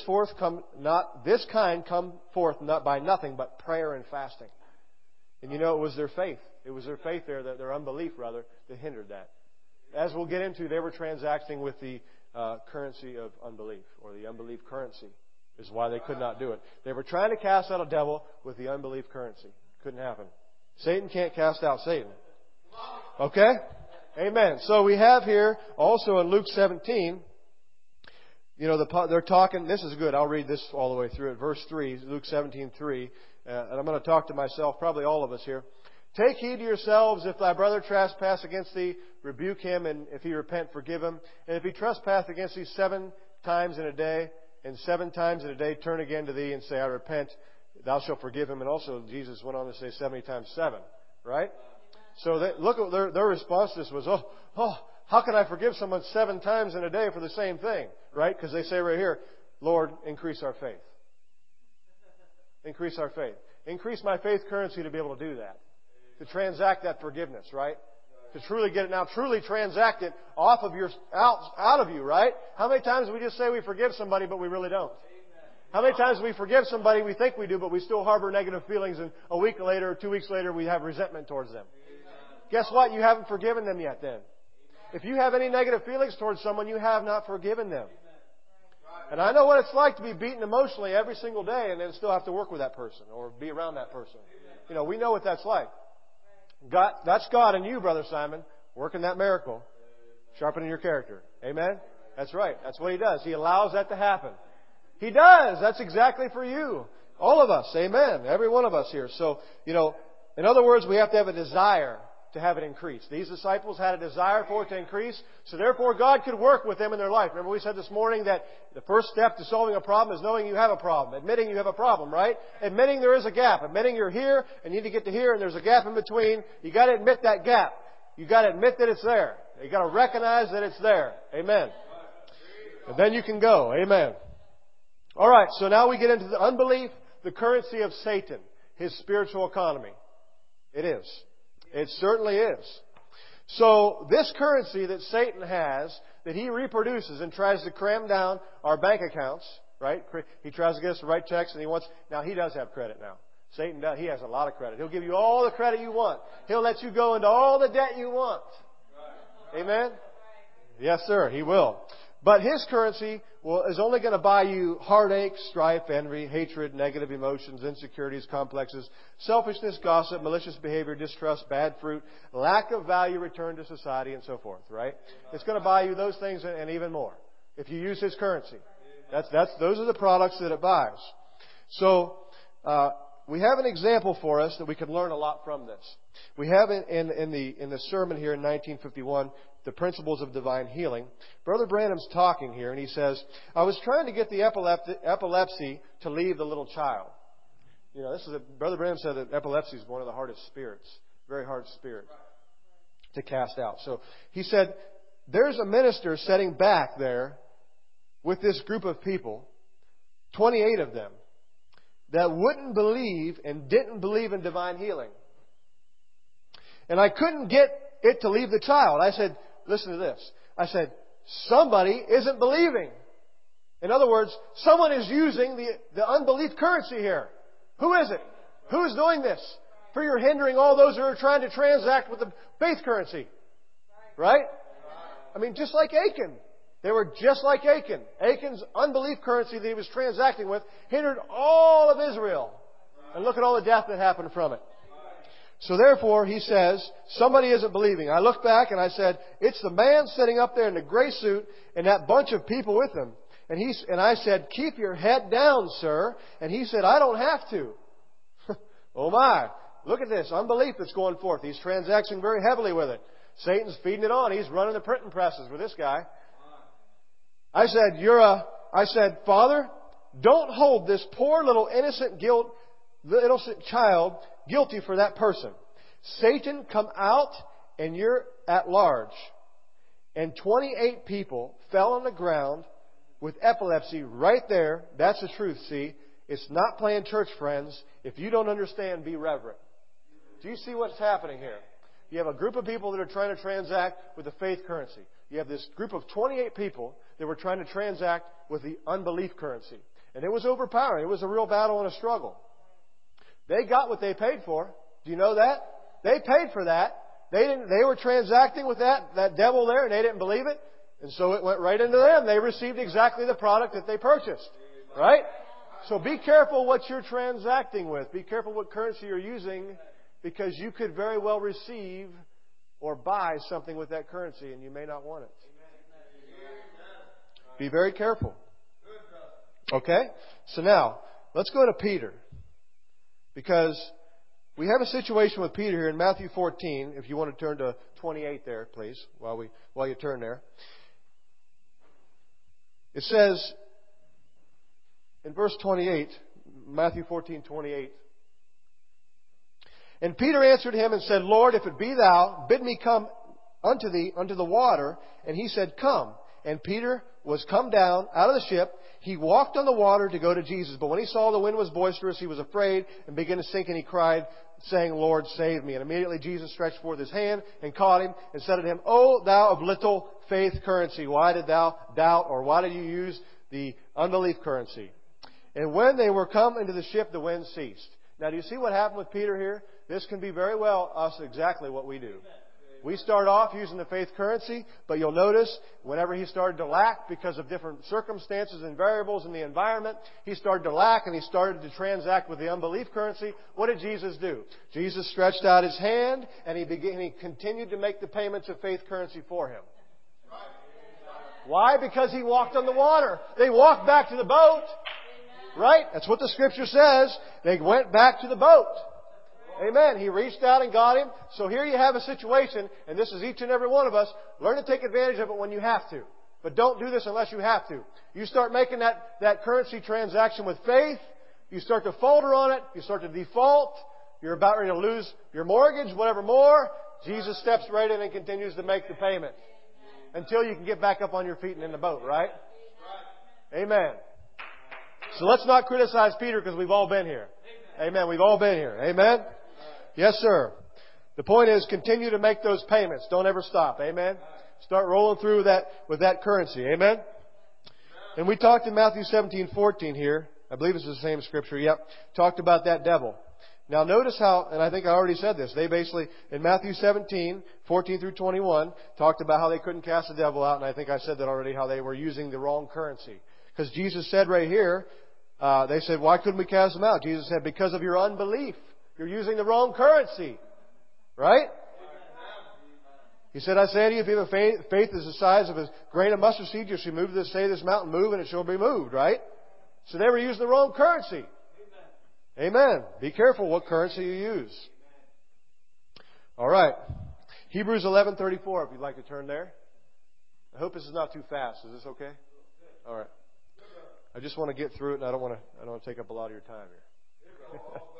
kind come forth not by nothing but prayer and fasting. And you know, it was their faith. It was their faith there, their unbelief rather, that hindered that. As we'll get into, they were transacting with the currency of unbelief, or the unbelief currency, is why they could not do it. They were trying to cast out a devil with the unbelief currency. Couldn't happen. Satan can't cast out Satan. Okay? Amen. So we have here also in Luke 17, you know, they're talking, this is good. I'll read this all the way through it. Verse 3, Luke 17:3. And I'm going to talk to myself, probably all of us here. Take heed to yourselves. If thy brother trespass against thee, rebuke him, and if he repent, forgive him. And if he trespass against thee 7 times in a day, and 7 times in a day turn again to thee and say, I repent, thou shalt forgive him. And also Jesus went on to say 70 times 7. Right? So look at their response to this was, how can I forgive someone 7 times in a day for the same thing? Right? Because they say right here, Lord, increase our faith. Increase our faith. Increase my faith currency to be able to do that. To transact that forgiveness, right? To truly get it now, truly transact it off of out of you, right? How many times do we just say we forgive somebody, but we really don't? How many times do we forgive somebody, we think we do, but we still harbor negative feelings, and a week later or 2 weeks later we have resentment towards them? Guess what? You haven't forgiven them yet then. If you have any negative feelings towards someone, you have not forgiven them. And I know what it's like to be beaten emotionally every single day and then still have to work with that person or be around that person. You know, we know what that's like. God, that's God in you, Brother Simon, working that miracle, sharpening your character. Amen? That's right. That's what He does. He allows that to happen. He does. That's exactly for you. All of us. Amen. Every one of us here. So, you know, in other words, we have to have a desire to have it increase. These disciples had a desire for it to increase, so therefore God could work with them in their life. Remember we said this morning that the first step to solving a problem is knowing you have a problem, admitting you have a problem, right? Admitting there is a gap, admitting you're here and you need to get to here and there's a gap in between. You got to admit that gap. You got to admit that it's there. You got to recognize that it's there. Amen. And then you can go. Amen. All right, so now we get into the unbelief, the currency of Satan, his spiritual economy. It is. It certainly is. So this currency that Satan has, that he reproduces and tries to cram down our bank accounts, right? He tries to get us to write checks and now he does have credit now. Satan does. He has a lot of credit. He'll give you all the credit you want. He'll let you go into all the debt you want. Amen? Yes, sir. He will. But his currency is only going to buy you heartache, strife, envy, hatred, negative emotions, insecurities, complexes, selfishness, gossip, malicious behavior, distrust, bad fruit, lack of value returned to society, and so forth, right? It's going to buy you those things and even more if you use his currency. Those are the products that it buys. So, we have an example for us that we can learn a lot from this. We have in the sermon here in 1951, the principles of divine healing. Brother Branham's talking here, and he says, I was trying to get the epilepsy to leave the little child. You know, Brother Branham said that epilepsy is one of the hardest spirits, very hard spirit to cast out. So he said, there's a minister sitting back there with this group of people, 28 of them, that wouldn't believe and didn't believe in divine healing. And I couldn't get it to leave the child. I said, listen to this. I said, somebody isn't believing. In other words, someone is using the unbelief currency here. Who is it? Who is doing this? For you're hindering all those who are trying to transact with the faith currency. Right? I mean, just like Achan. They were just like Achan. Achan's unbelief currency that he was transacting with hindered all of Israel. And look at all the death that happened from it. So therefore, he says, somebody isn't believing. I looked back and I said, it's the man sitting up there in the gray suit and that bunch of people with him. And I said, keep your head down, sir. And he said, I don't have to. Oh my. Look at this unbelief that's going forth. He's transacting very heavily with it. Satan's feeding it on. He's running the printing presses with this guy. I said, Father, don't hold this poor little innocent child guilty for that person. Satan, come out and you're at large. and 28 people fell on the ground with epilepsy right there. That's the truth, see? It's not playing church, friends. If you don't understand, be reverent. Do you see what's happening here? You have a group of people that are trying to transact with the faith currency. You have this group of 28 people that were trying to transact with the unbelief currency. And it was overpowering. It was a real battle and a struggle. They got what they paid for. Do you know that? They paid for that. They were transacting with that devil there, and they didn't believe it. And so it went right into them. They received exactly the product that they purchased. Right? So be careful what you're transacting with. Be careful what currency you're using, because you could very well receive or buy something with that currency, and you may not want it. Be very careful. Okay? So now, let's go to Peter. Because we have a situation with Peter here in Matthew 14. If you want to turn to 28 there, please, while you turn there. It says in verse 28, Matthew 14:28. And Peter answered him and said, Lord, if it be thou, bid me come unto thee, unto the water. And he said, Come. And Peter was come down out of the ship. He walked on the water to go to Jesus. But when he saw the wind was boisterous, he was afraid and began to sink, and he cried, saying, Lord, save me. And immediately Jesus stretched forth his hand and caught him and said unto him, O thou of little faith currency, why did thou doubt, or why did you use the unbelief currency? And when they were come into the ship, the wind ceased. Now, do you see what happened with Peter here? This can be very well us exactly what we do. We start off using the faith currency, but you'll notice whenever he started to lack because of different circumstances and variables in the environment, he started to lack and he started to transact with the unbelief currency. What did Jesus do? Jesus stretched out his hand and he continued to make the payments of faith currency for him. Why? Because he walked on the water. They walked back to the boat. Right? That's what the Scripture says. They went back to the boat. Amen. He reached out and got him. So here you have a situation, and this is each and every one of us. Learn to take advantage of it when you have to. But don't do this unless you have to. You start making that currency transaction with faith. You start to falter on it. You start to default. You're about ready to lose your mortgage, whatever more. Jesus steps right in and continues to make the payment until you can get back up on your feet and in the boat, right? Amen. So let's not criticize Peter because we've all been here. Amen. We've all been here. Amen. Yes, sir. The point is, continue to make those payments. Don't ever stop. Amen. Start rolling through with that currency. Amen. And we talked in Matthew 17:14 here. I believe it's the same scripture. Yep. Talked about that devil. Now notice how, and I think I already said this, they basically, in Matthew 17:14 through 21, talked about how they couldn't cast the devil out, and I think I said that already, how they were using the wrong currency. Because Jesus said right here, they said, why couldn't we cast them out? Jesus said, because of your unbelief. You're using the wrong currency. Right? He said, I say unto you, if you have faith as the size of a grain of mustard seed, you shall say this mountain, move, and it shall be moved. Right? So they were using the wrong currency. Amen. Be careful what currency you use. All right. Hebrews 11:34, if you'd like to turn there. I hope this is not too fast. Is this okay? All right. I just want to get through it, and I don't want to take up a lot of your time here.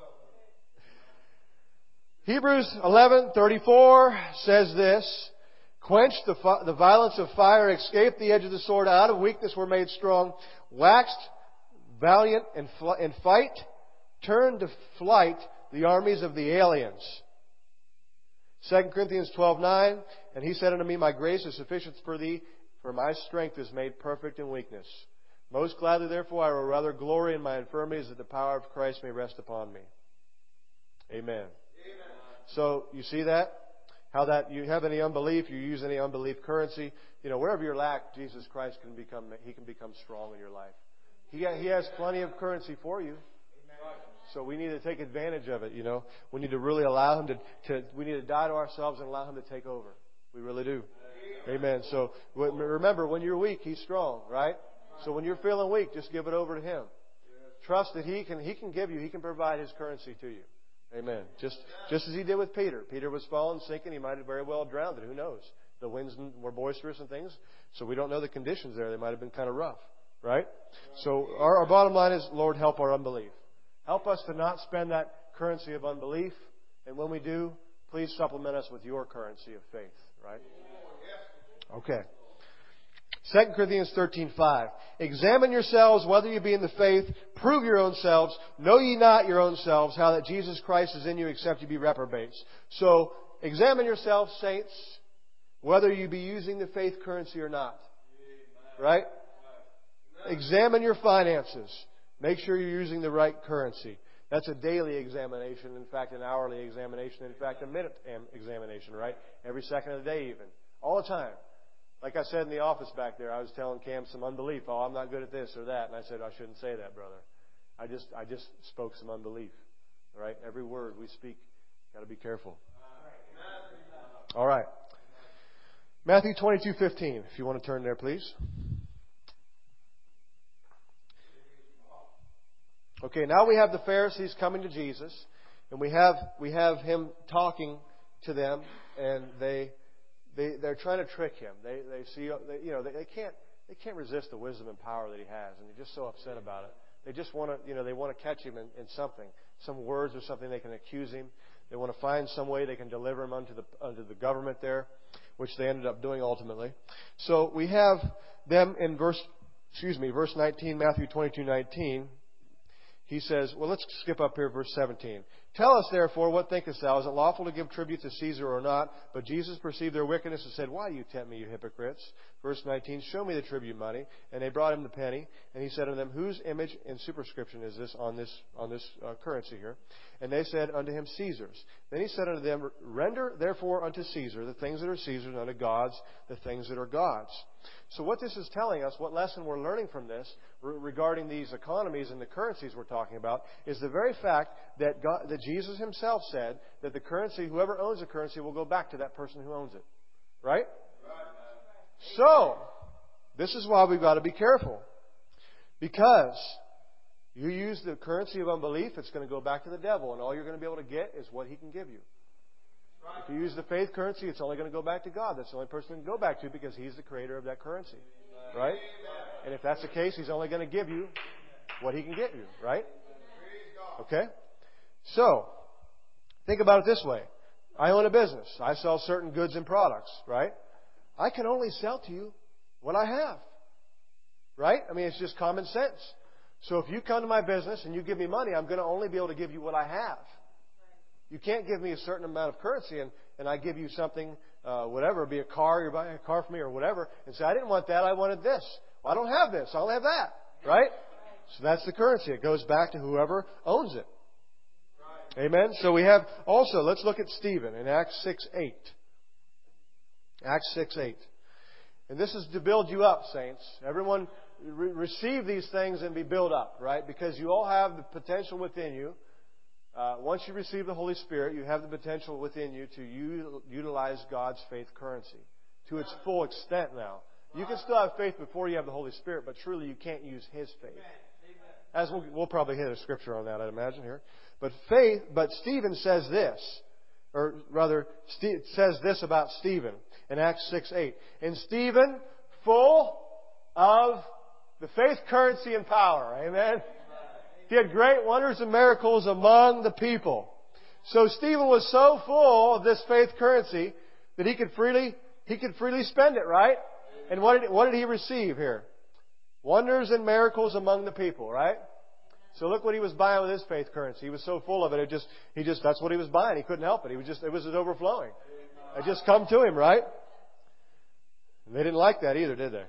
Hebrews 11:34 says this: Quench the violence of fire, escape the edge of the sword, out of weakness were made strong, waxed valiant in fight, turned to flight the armies of the aliens. 2 Corinthians 12:9, and he said unto me, My grace is sufficient for thee, for my strength is made perfect in weakness. Most gladly, therefore, I will rather glory in my infirmities, that the power of Christ may rest upon me. Amen. So, you see that? How that you have any unbelief, you use any unbelief currency. You know, wherever you're lack, Jesus Christ can become strong in your life. He has plenty of currency for you. So we need to take advantage of it, you know. We need to really allow Him we need to die to ourselves and allow Him to take over. We really do. Amen. So remember, when you're weak, He's strong, right? So when you're feeling weak, just give it over to Him. Trust that He can give you, He can provide His currency to you. Amen. Just as He did with Peter. Peter was falling, sinking. He might have very well drowned it. Who knows? The winds were boisterous and things. So we don't know the conditions there. They might have been kind of rough. Right? So our bottom line is, Lord, help our unbelief. Help us to not spend that currency of unbelief. And when we do, please supplement us with your currency of faith. Right? Okay. 2 Corinthians 13:5. Examine yourselves whether you be in the faith. Prove your own selves. Know ye not your own selves how that Jesus Christ is in you, except you be reprobates. So, examine yourselves, saints, whether you be using the faith currency or not. Right? Examine your finances. Make sure you're using the right currency. That's a daily examination. In fact, an hourly examination. In fact, a minute examination, right? Every second of the day even. All the time. Like I said in the office back there, I was telling Cam some unbelief. Oh, I'm not good at this or that. And I said, I shouldn't say that, brother. I just spoke some unbelief. All right? Every word we speak, got to be careful. All right. Matthew 22:15. If you want to turn there, please. Okay, now we have the Pharisees coming to Jesus, and we have him talking to them, and they're trying to trick him. They see, they can't resist the wisdom and power that he has, and they're just so upset about it. They just want to, they want to catch him in something, some words or something they can accuse him. They want to find some way they can deliver him unto the government there, which they ended up doing ultimately. So we have them in verse 19, Matthew 22:19. He says, well, let's skip up here, verse 17. Tell us, therefore, what thinkest thou? Is it lawful to give tribute to Caesar or not? But Jesus perceived their wickedness and said, why do you tempt me, you hypocrites? Verse 19, show me the tribute money. And they brought him the penny. And he said unto them, whose image and superscription is this on this currency here? And they said unto him, Caesar's. Then he said unto them, render therefore unto Caesar the things that are Caesar's, and unto God's the things that are God's. So what this is telling us, what lesson we're learning from this regarding these economies and the currencies we're talking about, is the very fact that that Jesus himself said that the currency, whoever owns the currency, will go back to that person who owns it. Right? So, this is why we've got to be careful. Because you use the currency of unbelief, it's going to go back to the devil, and all you're going to be able to get is what he can give you. If you use the faith currency, it's only going to go back to God. That's the only person you can go back to because He's the creator of that currency. Right? And if that's the case, He's only going to give you what He can get you. Right? Okay? So, think about it this way. I own a business. I sell certain goods and products. Right? I can only sell to you what I have. Right? I mean, it's just common sense. So if you come to my business and you give me money, I'm going to only be able to give you what I have. You can't give me a certain amount of currency and I give you something, whatever, be a car, you're buying a car from me or whatever, and say, I didn't want that, I wanted this. Well, I don't have this, I only have that. Right? So that's the currency. It goes back to whoever owns it. Amen? So we have also, let's look at Stephen in Acts 6:8. Acts 6:8. And this is to build you up, saints. Everyone receive these things and be built up, right? Because you all have the potential within you. Once you receive the Holy Spirit, you have the potential within you to utilize God's faith currency to its full extent now. You can still have faith before you have the Holy Spirit, but truly you can't use His faith. As we'll probably hit a scripture on that, I'd imagine here. But Stephen says this, or rather, says this about Stephen in Acts 6:8. And Stephen, full of the faith currency and power. Amen? He had great wonders and miracles among the people. So Stephen was so full of this faith currency that he could freely spend it, right? And what did he receive here? Wonders and miracles among the people, right? So look what he was buying with his faith currency. He was so full of it, that's what he was buying. He couldn't help it. It was just overflowing. It just come to him, right? And they didn't like that either, did they?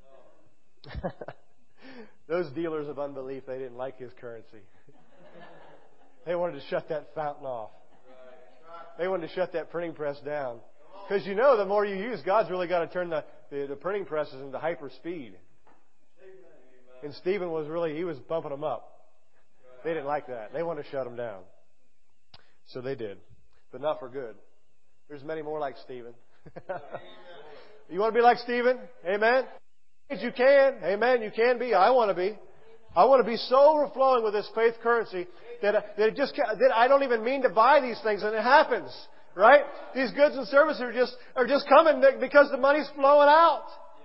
Those dealers of unbelief, they didn't like his currency. They wanted to shut that fountain off. They wanted to shut that printing press down. Because the more you use, God's really got to turn the printing presses into hyper speed. And Stephen he was bumping them up. They didn't like that. They wanted to shut them down. So they did. But not for good. There's many more like Stephen. You want to be like Stephen? Amen? You can. Amen. You can be. I want to be. I want to be so overflowing with this faith currency that I don't even mean to buy these things, and it happens. Right? These goods and services are just coming because the money's flowing out.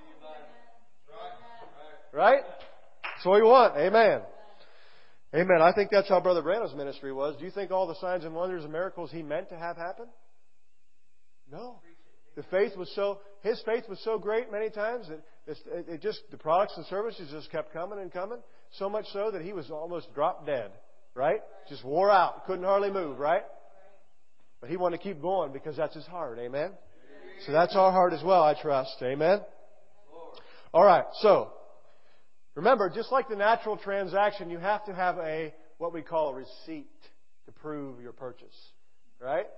Right? That's what we want. Amen. Amen. I think that's how Brother Branham's ministry was. Do you think all the signs and wonders and miracles he meant to have happen? No. his faith was so great many times that the products and services just kept coming and coming. So much so that he was almost drop dead, right? Just wore out, couldn't hardly move, right? But he wanted to keep going because that's his heart, amen? So that's our heart as well, I trust, amen? All right, so remember, just like the natural transaction, you have to have what we call a receipt to prove your purchase, right?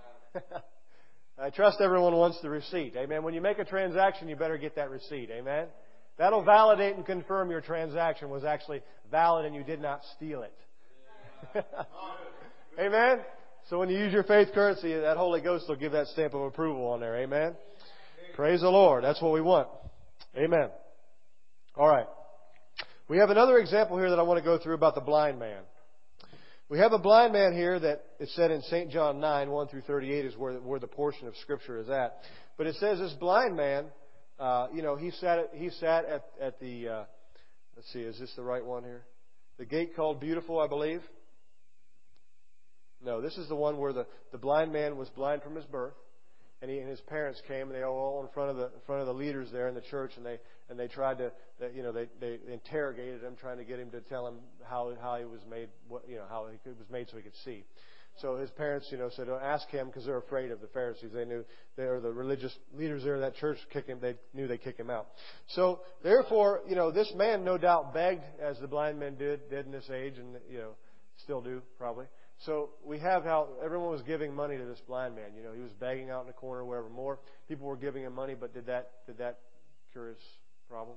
I trust everyone wants the receipt. Amen. When you make a transaction, you better get that receipt. Amen. That'll validate and confirm your transaction was actually valid and you did not steal it. Amen. So when you use your faith currency, that Holy Ghost will give that stamp of approval on there. Amen. Praise the Lord. That's what we want. Amen. All right. We have another example here that I want to go through about the blind man. We have a blind man here that it said in St. John 9, 1 through 38 is where the portion of Scripture is at. But it says this blind man, he sat at the, let's see, is this the right one here? The gate called Beautiful, I believe. No, this is the one where the blind man was blind from his birth. And his parents came, and they were all in front of the leaders there in the church, and they tried to, they interrogated him, trying to get him to tell him how he was made, how he was made so he could see. So his parents, said, "Don't ask him," because they're afraid of the Pharisees. They knew they were the religious leaders there in that church. They knew they'd kick him out. So therefore, this man no doubt begged, as the blind men did in this age, and still do probably. So we have how everyone was giving money to this blind man. He was begging out in the corner, wherever. More people were giving him money, but did that cure his problem?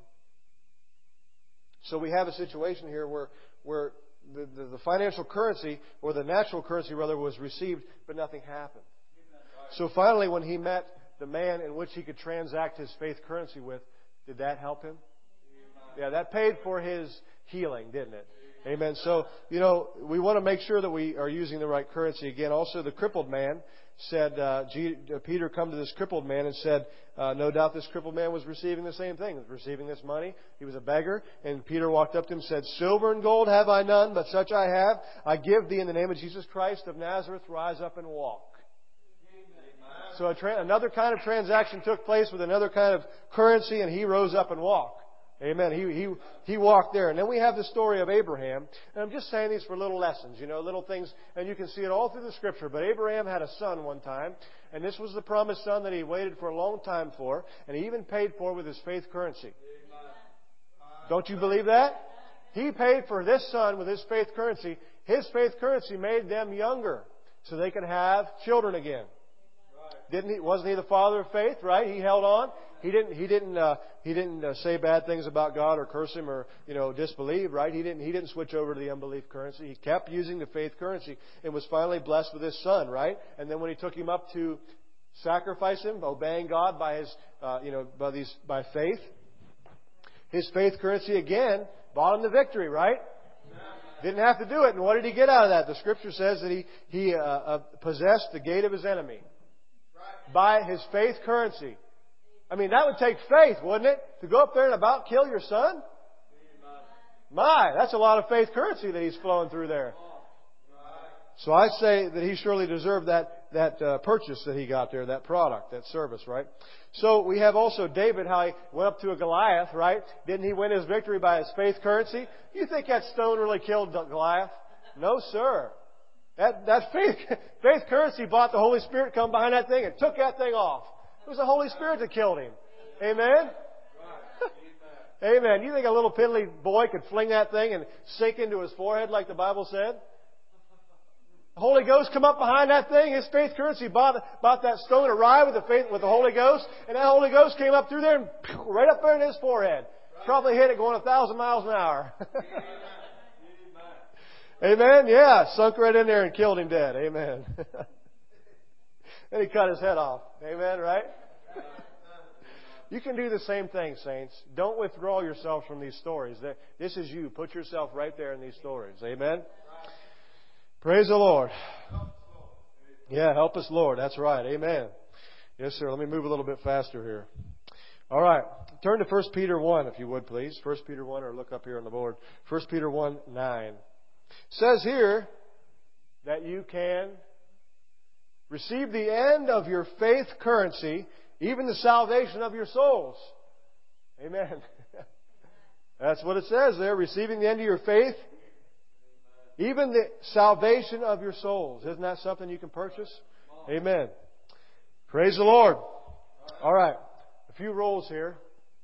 So we have a situation here where the financial currency, or the natural currency rather, was received, but nothing happened. So finally, when he met the man in which he could transact his faith currency with, did that help him? Yeah, that paid for his healing, didn't it? Amen. So, we want to make sure that we are using the right currency. Again, also the crippled man said, Peter come to this crippled man and said, no doubt this crippled man was receiving the same thing. He was receiving this money. He was a beggar. And Peter walked up to him and said, "Silver and gold have I none, but such I have. I give thee in the name of Jesus Christ of Nazareth, rise up and walk." So another kind of transaction took place with another kind of currency, and he rose up and walked. Amen. He walked there. And then we have the story of Abraham. And I'm just saying these for little lessons, little things. And you can see it all through the Scripture. But Abraham had a son one time. And this was the promised son that he waited for a long time for. And he even paid for with his faith currency. Don't you believe that? He paid for this son with his faith currency. His faith currency made them younger so they could have children again. Wasn't he the father of faith, right? He held on. He didn't say bad things about God or curse Him or disbelieve, right? He didn't switch over to the unbelief currency. He kept using the faith currency and was finally blessed with his son, right? And then when he took him up to sacrifice him, obeying God by by faith, his faith currency again bought him the victory, right? Didn't have to do it. And what did he get out of that? The Scripture says that he possessed the gate of his enemy by his faith currency. I mean, that would take faith, wouldn't it? To go up there and about kill your son? That's a lot of faith currency that he's flowing through there. So I say that he surely deserved that purchase that he got there, that product, that service, right? So we have also David, how he went up to a Goliath, right? Didn't he win his victory by his faith currency? You think that stone really killed Goliath? No, sir. That faith currency bought the Holy Spirit come behind that thing and took that thing off. It was the Holy Spirit that killed him. Amen? Amen. You think a little piddly boy could fling that thing and sink into his forehead like the Bible said? The Holy Ghost come up behind that thing. His faith currency bought that stone to ride with the Holy Ghost. And that Holy Ghost came up through there and right up there in his forehead. Probably hit it going 1,000 miles an hour. Amen? Yeah. Sunk right in there and killed him dead. Amen. Then he cut his head off. Amen, right? You can do the same thing, saints. Don't withdraw yourselves from these stories. This is you. Put yourself right there in these stories. Amen? Praise the Lord. Yeah, help us, Lord. That's right. Amen. Yes, sir. Let me move a little bit faster here. All right. Turn to 1 Peter 1, if you would, please. 1 Peter 1, or look up here on the board. 1 Peter 1, 9. It says here that you can receive the end of your faith currency, Even the salvation of your souls. Amen. That's what it says there. Receiving the end of your faith. Even the salvation of your souls. Isn't that something you can purchase? Amen. Praise the Lord. All right. A few rules here.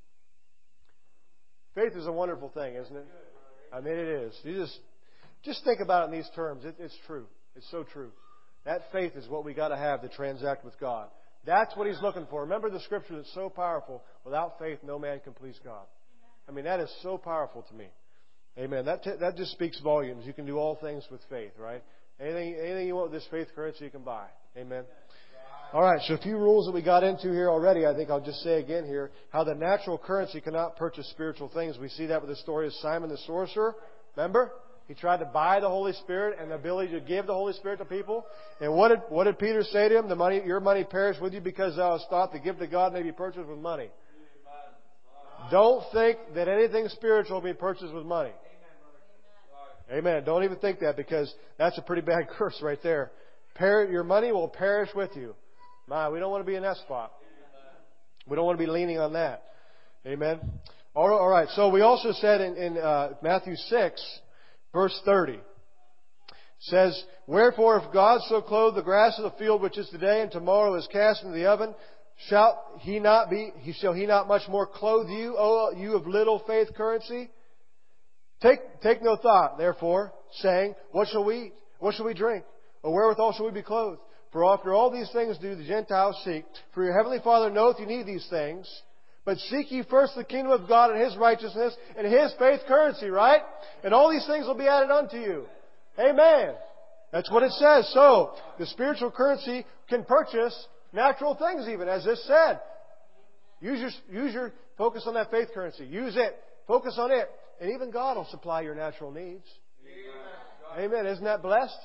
Faith is a wonderful thing, isn't it? I mean, it is. You just think about it in these terms. It's true. It's so true. That faith is what we got to have to transact with God. That's what He's looking for. Remember the Scripture that's so powerful. Without faith, no man can please God. I mean, that is so powerful to me. Amen. That just speaks volumes. You can do all things with faith, right? Anything you want with this faith currency, you can buy. Amen. All right, so a few rules that we got into here already. I think I'll just say again here how the natural currency cannot purchase spiritual things. We see that with the story of Simon the sorcerer. Remember? He tried to buy the Holy Spirit and the ability to give the Holy Spirit to people. And what did Peter say to him? Your money perish with you because thou hast thought the gift of God may be purchased with money. Don't think that anything spiritual will be purchased with money. Amen. Don't even think that, because that's a pretty bad curse right there. Your money will perish with you. My, we don't want to be in that spot. We don't want to be leaning on that. Amen. All right. So we also said in Matthew 6, verse 30, says, "Wherefore, if God so clothe the grass of the field, which is today and tomorrow is cast into the oven, shall He not much more clothe you, O you of little faith currency? Take no thought, therefore, saying, What shall we eat? What shall we drink? Or wherewithal shall we be clothed? For after all these things do the Gentiles seek. For your heavenly Father knoweth you need these things. But seek ye first the kingdom of God and His righteousness and His faith currency," right? "And all these things will be added unto you." Amen. That's what it says. So, the spiritual currency can purchase natural things even, as this said. Use your focus on that faith currency. Use it. Focus on it. And even God will supply your natural needs. Amen. Isn't that blessed?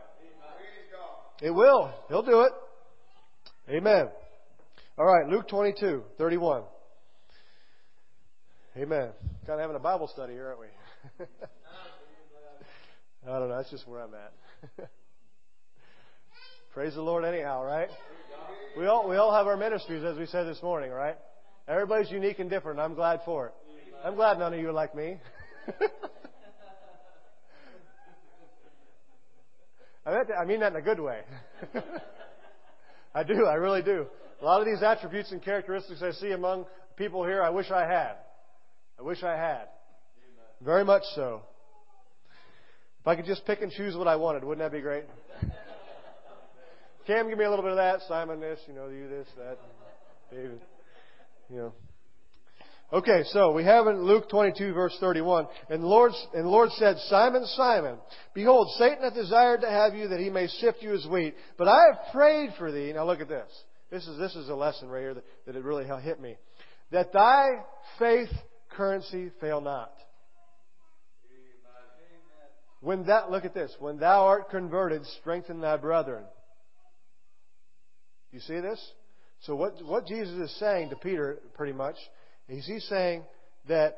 It will. He'll do it. Amen. All right, Luke 22:31. Amen. Kind of having a Bible study here, aren't we? I don't know. That's just where I'm at. Praise the Lord anyhow, right? We all have our ministries, as we said this morning, right? Everybody's unique and different. I'm glad for it. I'm glad none of you are like me. I mean that in a good way. I do. I really do. A lot of these attributes and characteristics I see among people here, I wish I had. I wish I had. Very much so. If I could just pick and choose what I wanted, wouldn't that be great? Cam, give me a little bit of that. Simon, this. You this, that. David. Okay, so we have in Luke 22, verse 31, and the Lord said, "Simon, Simon, behold, Satan hath desired to have you, that he may sift you as wheat. But I have prayed for thee." Now look at this. This is a lesson right here that it really hit me. "That thy faith currency fail not." Look at this. "When thou art converted, strengthen thy brethren." You see this? So what Jesus is saying to Peter, pretty much, is He's saying that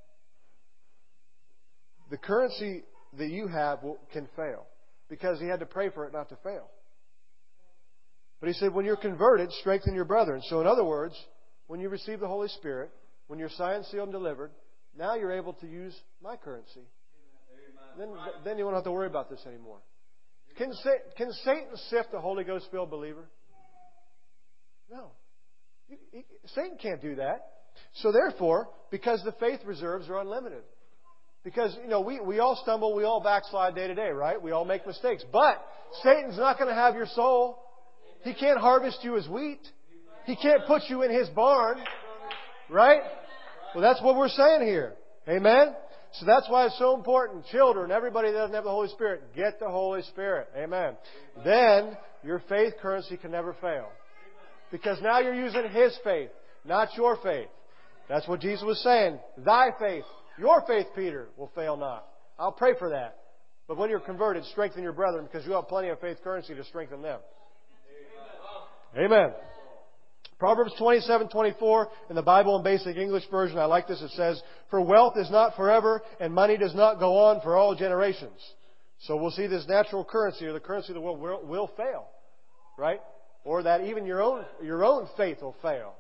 the currency that you have can fail, because He had to pray for it not to fail. But He said, when you're converted, strengthen your brethren. So in other words, when you receive the Holy Spirit, when you're signed, sealed, and delivered, now you're able to use my currency. Then you won't have to worry about this anymore. Can Satan sift a Holy Ghost-filled believer? No. Satan can't do that. So therefore, because the faith reserves are unlimited. Because, we all stumble, we all backslide day to day, right? We all make mistakes. But Satan's not going to have your soul. He can't harvest you as wheat. He can't put you in his barn. Right? Well, that's what we're saying here. Amen? So that's why it's so important. Children, everybody that doesn't have the Holy Spirit, get the Holy Spirit. Amen. Then your faith currency can never fail. Because now you're using His faith, not your faith. That's what Jesus was saying. Thy faith, your faith, Peter, will fail not. I'll pray for that. But when you're converted, strengthen your brethren, because you have plenty of faith currency to strengthen them. Amen. Proverbs 27:24 in the Bible in Basic English Version, I like this. It says, "For wealth is not forever, and money does not go on for all generations." So we'll see this natural currency, or the currency of the world, will fail. Right? or that even your own faith will fail.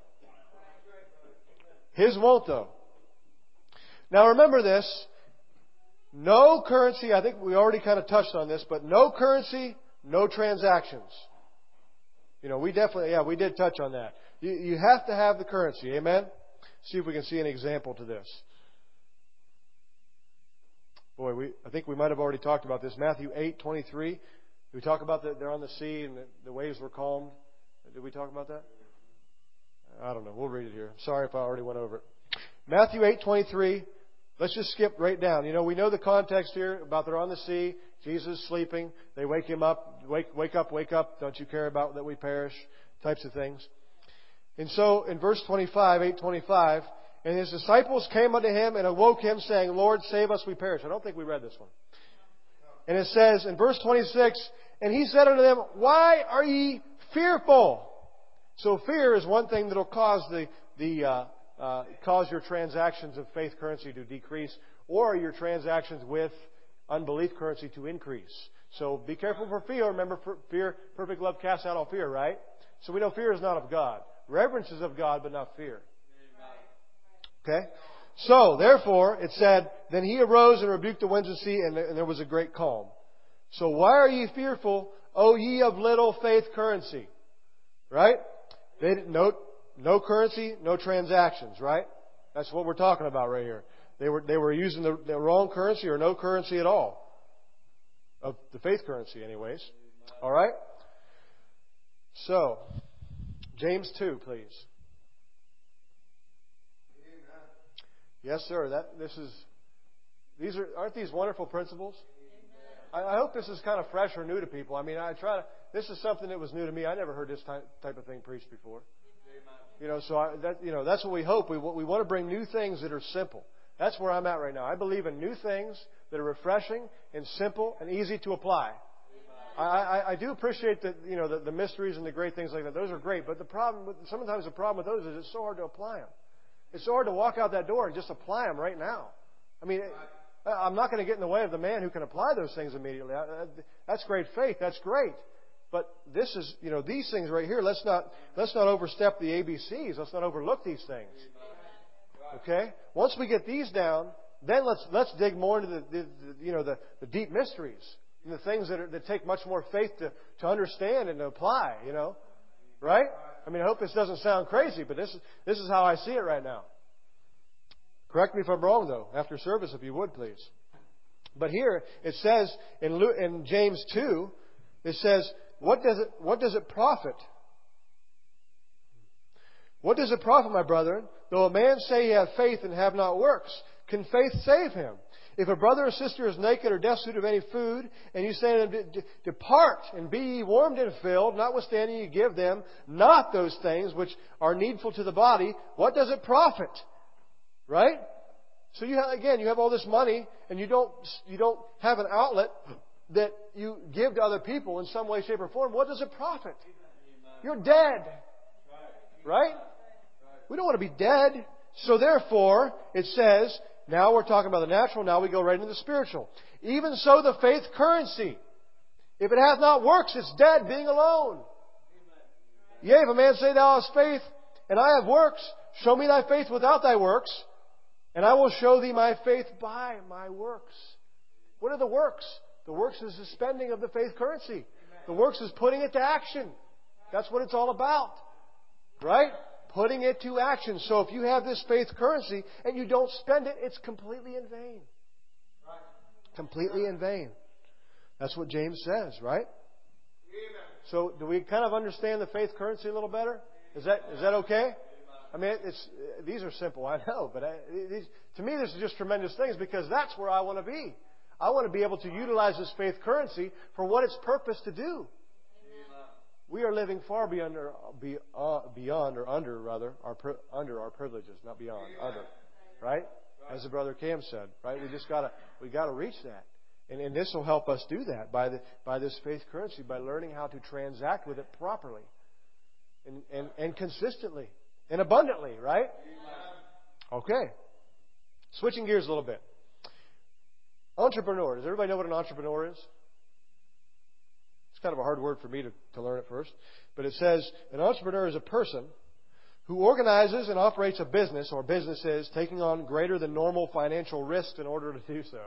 His won't, though. Now remember this. No currency, I think we already kind of touched on this, but no currency, no transactions. We did touch on that. You have to have the currency. Amen? See if we can see an example to this. Boy, I think we might have already talked about this. Matthew 8:23. Did we talk about that? They're on the sea and the waves were calmed. Did we talk about that? I don't know. We'll read it here. Sorry if I already went over it. Matthew 8:23. Let's just skip right down. We know the context here about they're on the sea. Jesus is sleeping. They wake him up. Wake up. Don't you care about that we perish? Types of things. And so in verse 25, 8:25, and his disciples came unto him and awoke him, saying, Lord, save us, we perish. I don't think we read this one. And it says in verse 26, and he said unto them, why are ye fearful? So fear is one thing that will cause cause your transactions of faith currency to decrease, or your transactions with unbelief currency to increase. So be careful for fear. Remember, fear, perfect love casts out all fear, right? So we know fear is not of God. Reverence is of God, but not fear. Okay? So, therefore, it said, then he arose and rebuked the winds and sea, and there was a great calm. So why are ye fearful, O ye of little faith currency? Right? They didn't note no currency, no transactions, right? That's what we're talking about right here. They were using the wrong currency or no currency at all. Of the faith currency, anyways. All right? So, James 2, please. Yes, sir. Aren't these wonderful principles? I hope this is kind of fresh or new to people. I mean, this is something that was new to me. I never heard this type of thing preached before. That's what we hope. We want to bring new things that are simple. That's where I'm at right now. I believe in new things that are refreshing and simple and easy to apply. I do appreciate the mysteries and the great things like that. Those are great. But sometimes the problem with those is it's so hard to apply them. It's so hard to walk out that door and just apply them right now. I mean, I'm not going to get in the way of the man who can apply those things immediately. That's great faith. That's great. But this is, these things right here. Let's not overstep the ABCs. Let's not overlook these things. Okay. Once we get these down, then let's dig more into the deep mysteries and the things that take much more faith to understand and to apply. Right? I mean, I hope this doesn't sound crazy, but this is how I see it right now. Correct me if I'm wrong, though, after service, if you would, please. But here it says in James 2, it says, what does it profit? What does it profit, my brethren, though a man say he have faith and have not works? Can faith save him? If a brother or sister is naked or destitute of any food, and you say to them, depart and be ye warmed and filled, notwithstanding you give them not those things which are needful to the body, what does it profit? Right? So you have all this money, and you don't have an outlet that you give to other people in some way, shape, or form. What does it profit? You're dead. Right? We don't want to be dead. So therefore, it says, now we're talking about the natural, now we go right into the spiritual. Even so the faith currency. If it hath not works, it's dead, being alone. Yea, if a man say thou hast faith, and I have works, show me thy faith without thy works, and I will show thee my faith by my works. What are the works? The works is the spending of the faith currency. The works is putting it to action. That's what it's all about. Right? Putting it to action. So if you have this faith currency and you don't spend it, it's completely in vain. Completely in vain. That's what James says, right? So do we kind of understand the faith currency a little better? Is that okay? I mean, these are simple, I know, but to me, this is just tremendous things because that's where I want to be. I want to be able to utilize this faith currency for what it's purposed to do. We are living far beyond or under our privileges, not beyond, under, right? As the brother Cam said, right? We got to reach that, and this will help us do that by this faith currency, by learning how to transact with it properly, and consistently and abundantly, right? Okay. Switching gears a little bit. Entrepreneur. Does everybody know what an entrepreneur is? kind of a hard word for me to learn at first. But it says an entrepreneur is a person who organizes and operates a business or businesses taking on greater than normal financial risks in order to do so.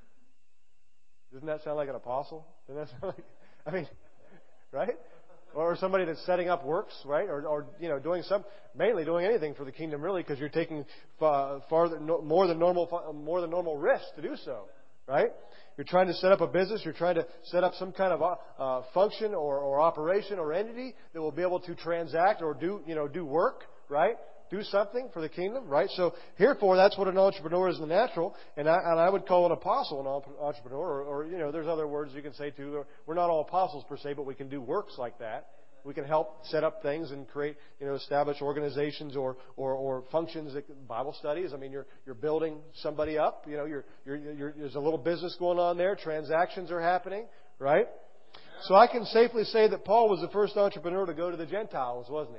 Doesn't that sound like an apostle? Doesn't that sound like, right? Or somebody that's setting up works, right? Or mainly doing anything for the kingdom, really, because you're taking more than normal risk to do so, right? You're trying to set up a business. You're trying to set up some kind of function or operation or entity that will be able to transact or do work, right? Do something for the kingdom, right? So, herefore, that's what an entrepreneur is in the natural, and I would call an apostle an entrepreneur, or there's other words you can say too. We're not all apostles per se, but we can do works like that. We can help set up things and create, establish organizations or functions, Bible studies. I mean, you're building somebody up. There's a little business going on there. Transactions are happening, right? So I can safely say that Paul was the first entrepreneur to go to the Gentiles, wasn't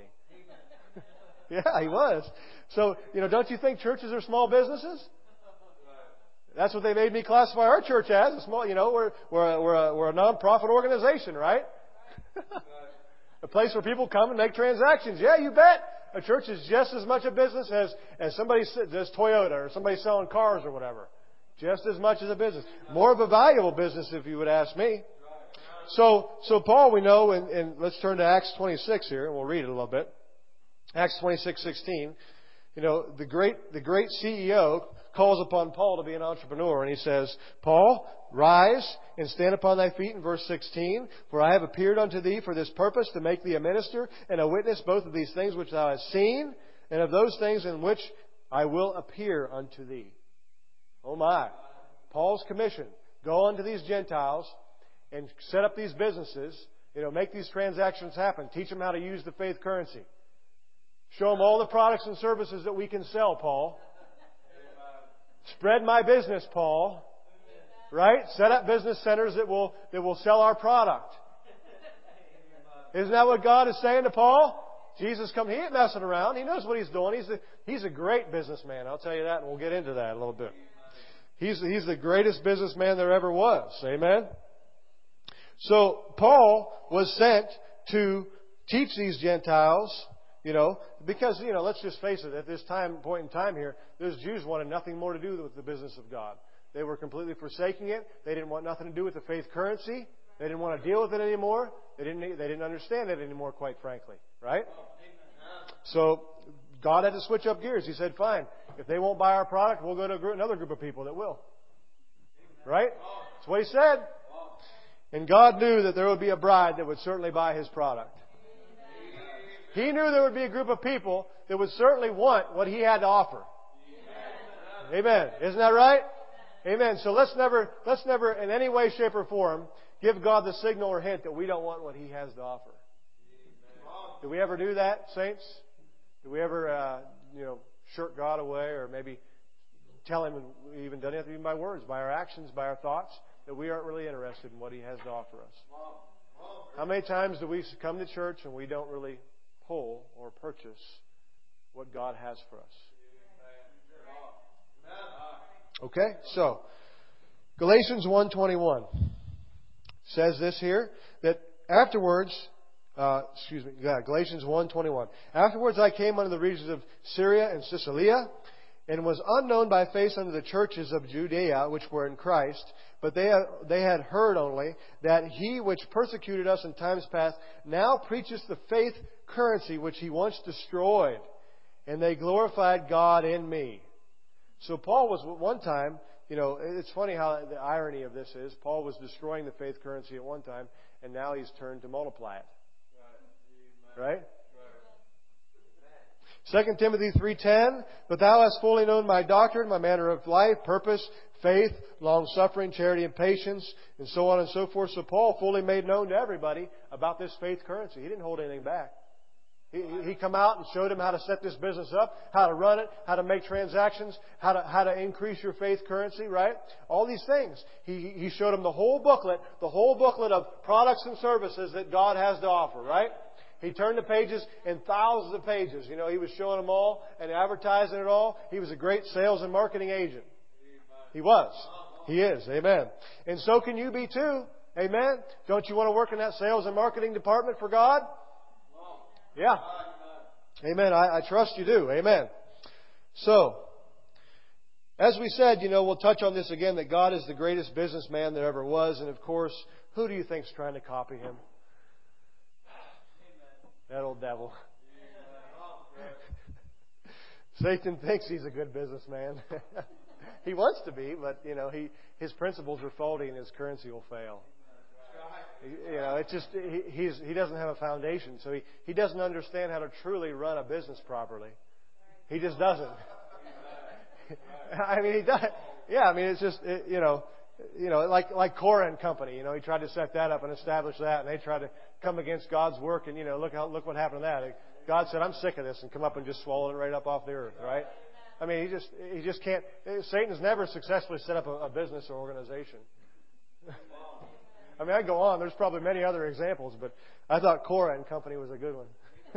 he? Yeah, he was. So, don't you think churches are small businesses? That's what they made me classify our church as. A small, we're a non-profit organization, right? A place where people come and make transactions. Yeah, you bet. A church is just as much a business as somebody does Toyota or somebody selling cars or whatever. Just as much as a business. More of a valuable business, if you would ask me. So Paul, we know, and let's turn to Acts 26 here, and we'll read it a little bit. Acts 26:16. The great CEO calls upon Paul to be an entrepreneur, and he says, Paul, rise and stand upon thy feet in verse 16. For I have appeared unto thee for this purpose, to make thee a minister and a witness both of these things which thou hast seen, and of those things in which I will appear unto thee. Oh my. Paul's commission. Go unto these Gentiles and set up these businesses, make these transactions happen. Teach them how to use the faith currency. Show them all the products and services that we can sell, Paul. Spread my business, Paul. Right? Set up business centers that will sell our product. Isn't that what God is saying to Paul? Jesus come. He ain't messing around. He knows what he's doing. He's a great businessman. I'll tell you that, and we'll get into that a little bit. He's the greatest businessman there ever was. Amen? So Paul was sent to teach these Gentiles, because, let's just face it, at this point in time here, those Jews wanted nothing more to do with the business of God. They were completely forsaking it. They didn't want nothing to do with the faith currency. They didn't want to deal with it anymore. They didn't understand it anymore, quite frankly. Right? So God had to switch up gears. He said, fine, if they won't buy our product, we'll go to another group of people that will. Right? That's what He said. And God knew that there would be a bride that would certainly buy His product. He knew there would be a group of people that would certainly want what He had to offer. Amen. Isn't that right? Amen. So let's never in any way, shape, or form give God the signal or hint that we don't want what He has to offer. Do we ever do that, saints? Do we ever, shirk God away, or maybe tell Him, we even done it even by words, by our actions, by our thoughts, that we aren't really interested in what He has to offer us? How many times do we come to church and we don't really pull or purchase what God has for us? Okay, so Galatians 1:21 says this here, that afterwards, Galatians 1:21. Afterwards I came unto the regions of Syria and Cilicia, and was unknown by face unto the churches of Judea which were in Christ, but they had heard only that he which persecuted us in times past now preacheth the faith currency which he once destroyed, and they glorified God in me. So Paul was at one time, it's funny how the irony of this is. Paul was destroying the faith currency at one time, and now he's turned to multiply it. Right? 2 Timothy 3:10, but thou hast fully known my doctrine, my manner of life, purpose, faith, long-suffering, charity, and patience, and so on and so forth. So Paul fully made known to everybody about this faith currency. He didn't hold anything back. He come out and showed them how to set this business up, how to run it, how to make transactions, how to increase your faith currency, right? All these things. He showed them the whole booklet of products and services that God has to offer, right? He turned the pages and thousands of pages. He was showing them all and advertising it all. He was a great sales and marketing agent. He was. He is. Amen. And so can you be too. Amen? Don't you want to work in that sales and marketing department for God? Yeah. Amen. I trust you do. Amen. So, as we said, we'll touch on this again, that God is the greatest businessman there ever was. And of course, who do you think's trying to copy him? That old devil. Satan thinks he's a good businessman. He wants to be, but his principles are faulty and his currency will fail. It's just he doesn't have a foundation, so he doesn't understand how to truly run a business properly. He just doesn't. I mean, he does. Yeah, I mean, it's just like Cora and Company. He tried to set that up and establish that, and they tried to come against God's work, and look what happened to that. God said, "I'm sick of this," and come up and just swallow it right up off the earth, right? I mean, he just can't. Satan has never successfully set up a business or organization. I mean, I go on. There's probably many other examples, but I thought Cora and Company was a good one.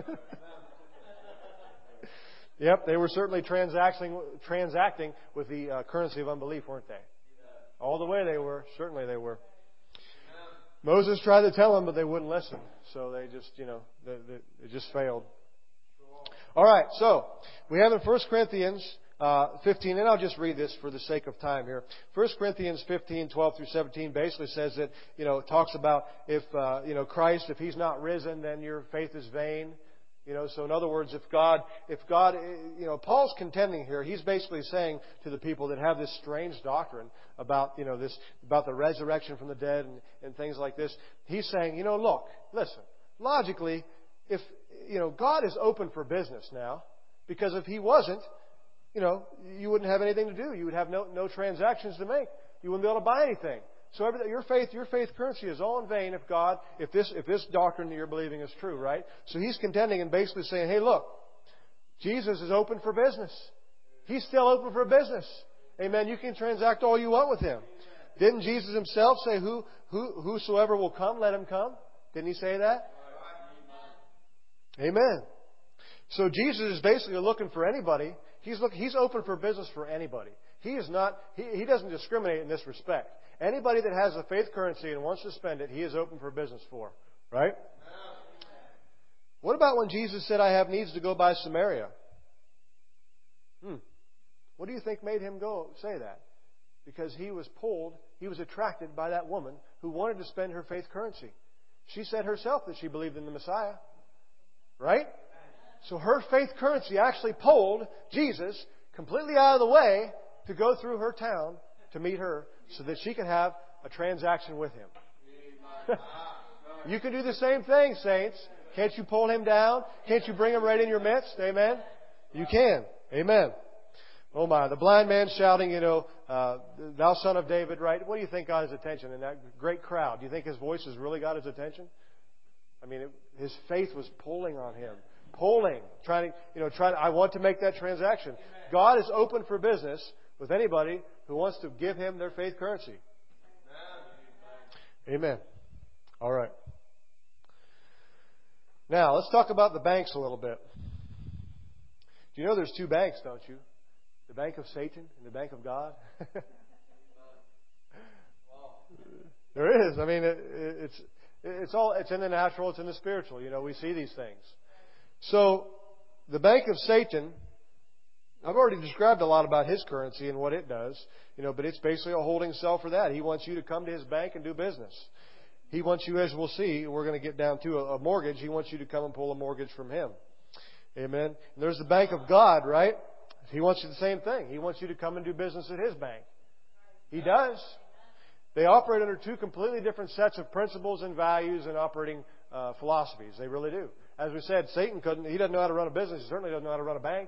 Yep, they were certainly transacting with the currency of unbelief, weren't they? All the way they were. Certainly they were. Moses tried to tell them, but they wouldn't listen. So they just, it just failed. All right, so we have in 1 Corinthians 15, and I'll just read this for the sake of time here. 1 Corinthians 15, 12 through 17 basically says that, it talks about if, Christ, if He's not risen, then your faith is vain. So in other words, if God, Paul's contending here, he's basically saying to the people that have this strange doctrine about, about the resurrection from the dead and things like this, he's saying, look, listen, logically, if, God is open for business now, because if He wasn't, you wouldn't have anything to do. You would have no transactions to make. You wouldn't be able to buy anything. So your faith currency is all in vain if this doctrine that you're believing is true, right? So he's contending and basically saying, hey, look, Jesus is open for business. He's still open for business. Amen. You can transact all you want with Him. Didn't Jesus Himself say, whosoever will come, let him come? Didn't He say that? Amen. So Jesus is basically looking for anybody. He's open for business for anybody. He doesn't discriminate in this respect. Anybody that has a faith currency and wants to spend it, He is open for business for. Right? What about when Jesus said, I have needs to go by Samaria? What do you think made Him go say that? Because He was attracted by that woman who wanted to spend her faith currency. She said herself that she believed in the Messiah. Right? So her faith currency actually pulled Jesus completely out of the way to go through her town to meet her so that she could have a transaction with Him. You can do the same thing, saints. Can't you pull Him down? Can't you bring Him right in your midst? Amen? You can. Amen. Oh my, the blind man shouting, thou son of David, right? What do you think got his attention in that great crowd? Do you think his voice has really got his attention? I mean, his faith was pulling on him. I want to make that transaction. God is open for business with anybody who wants to give Him their faith currency. Amen. All right. Now, let's talk about the banks a little bit. Do you know there's two banks, don't you? The bank of Satan and the bank of God. There is. I mean, it's in the natural, it's in the spiritual. We see these things. So, the bank of Satan, I've already described a lot about his currency and what it does, but it's basically a holding cell for that. He wants you to come to his bank and do business. He wants you, as we'll see, we're going to get down to a mortgage. He wants you to come and pull a mortgage from him. Amen. And there's the bank of God, right? He wants you the same thing. He wants you to come and do business at his bank. He does. They operate under two completely different sets of principles and values and operating philosophies. They really do. As we said, Satan he doesn't know how to run a business. He certainly doesn't know how to run a bank.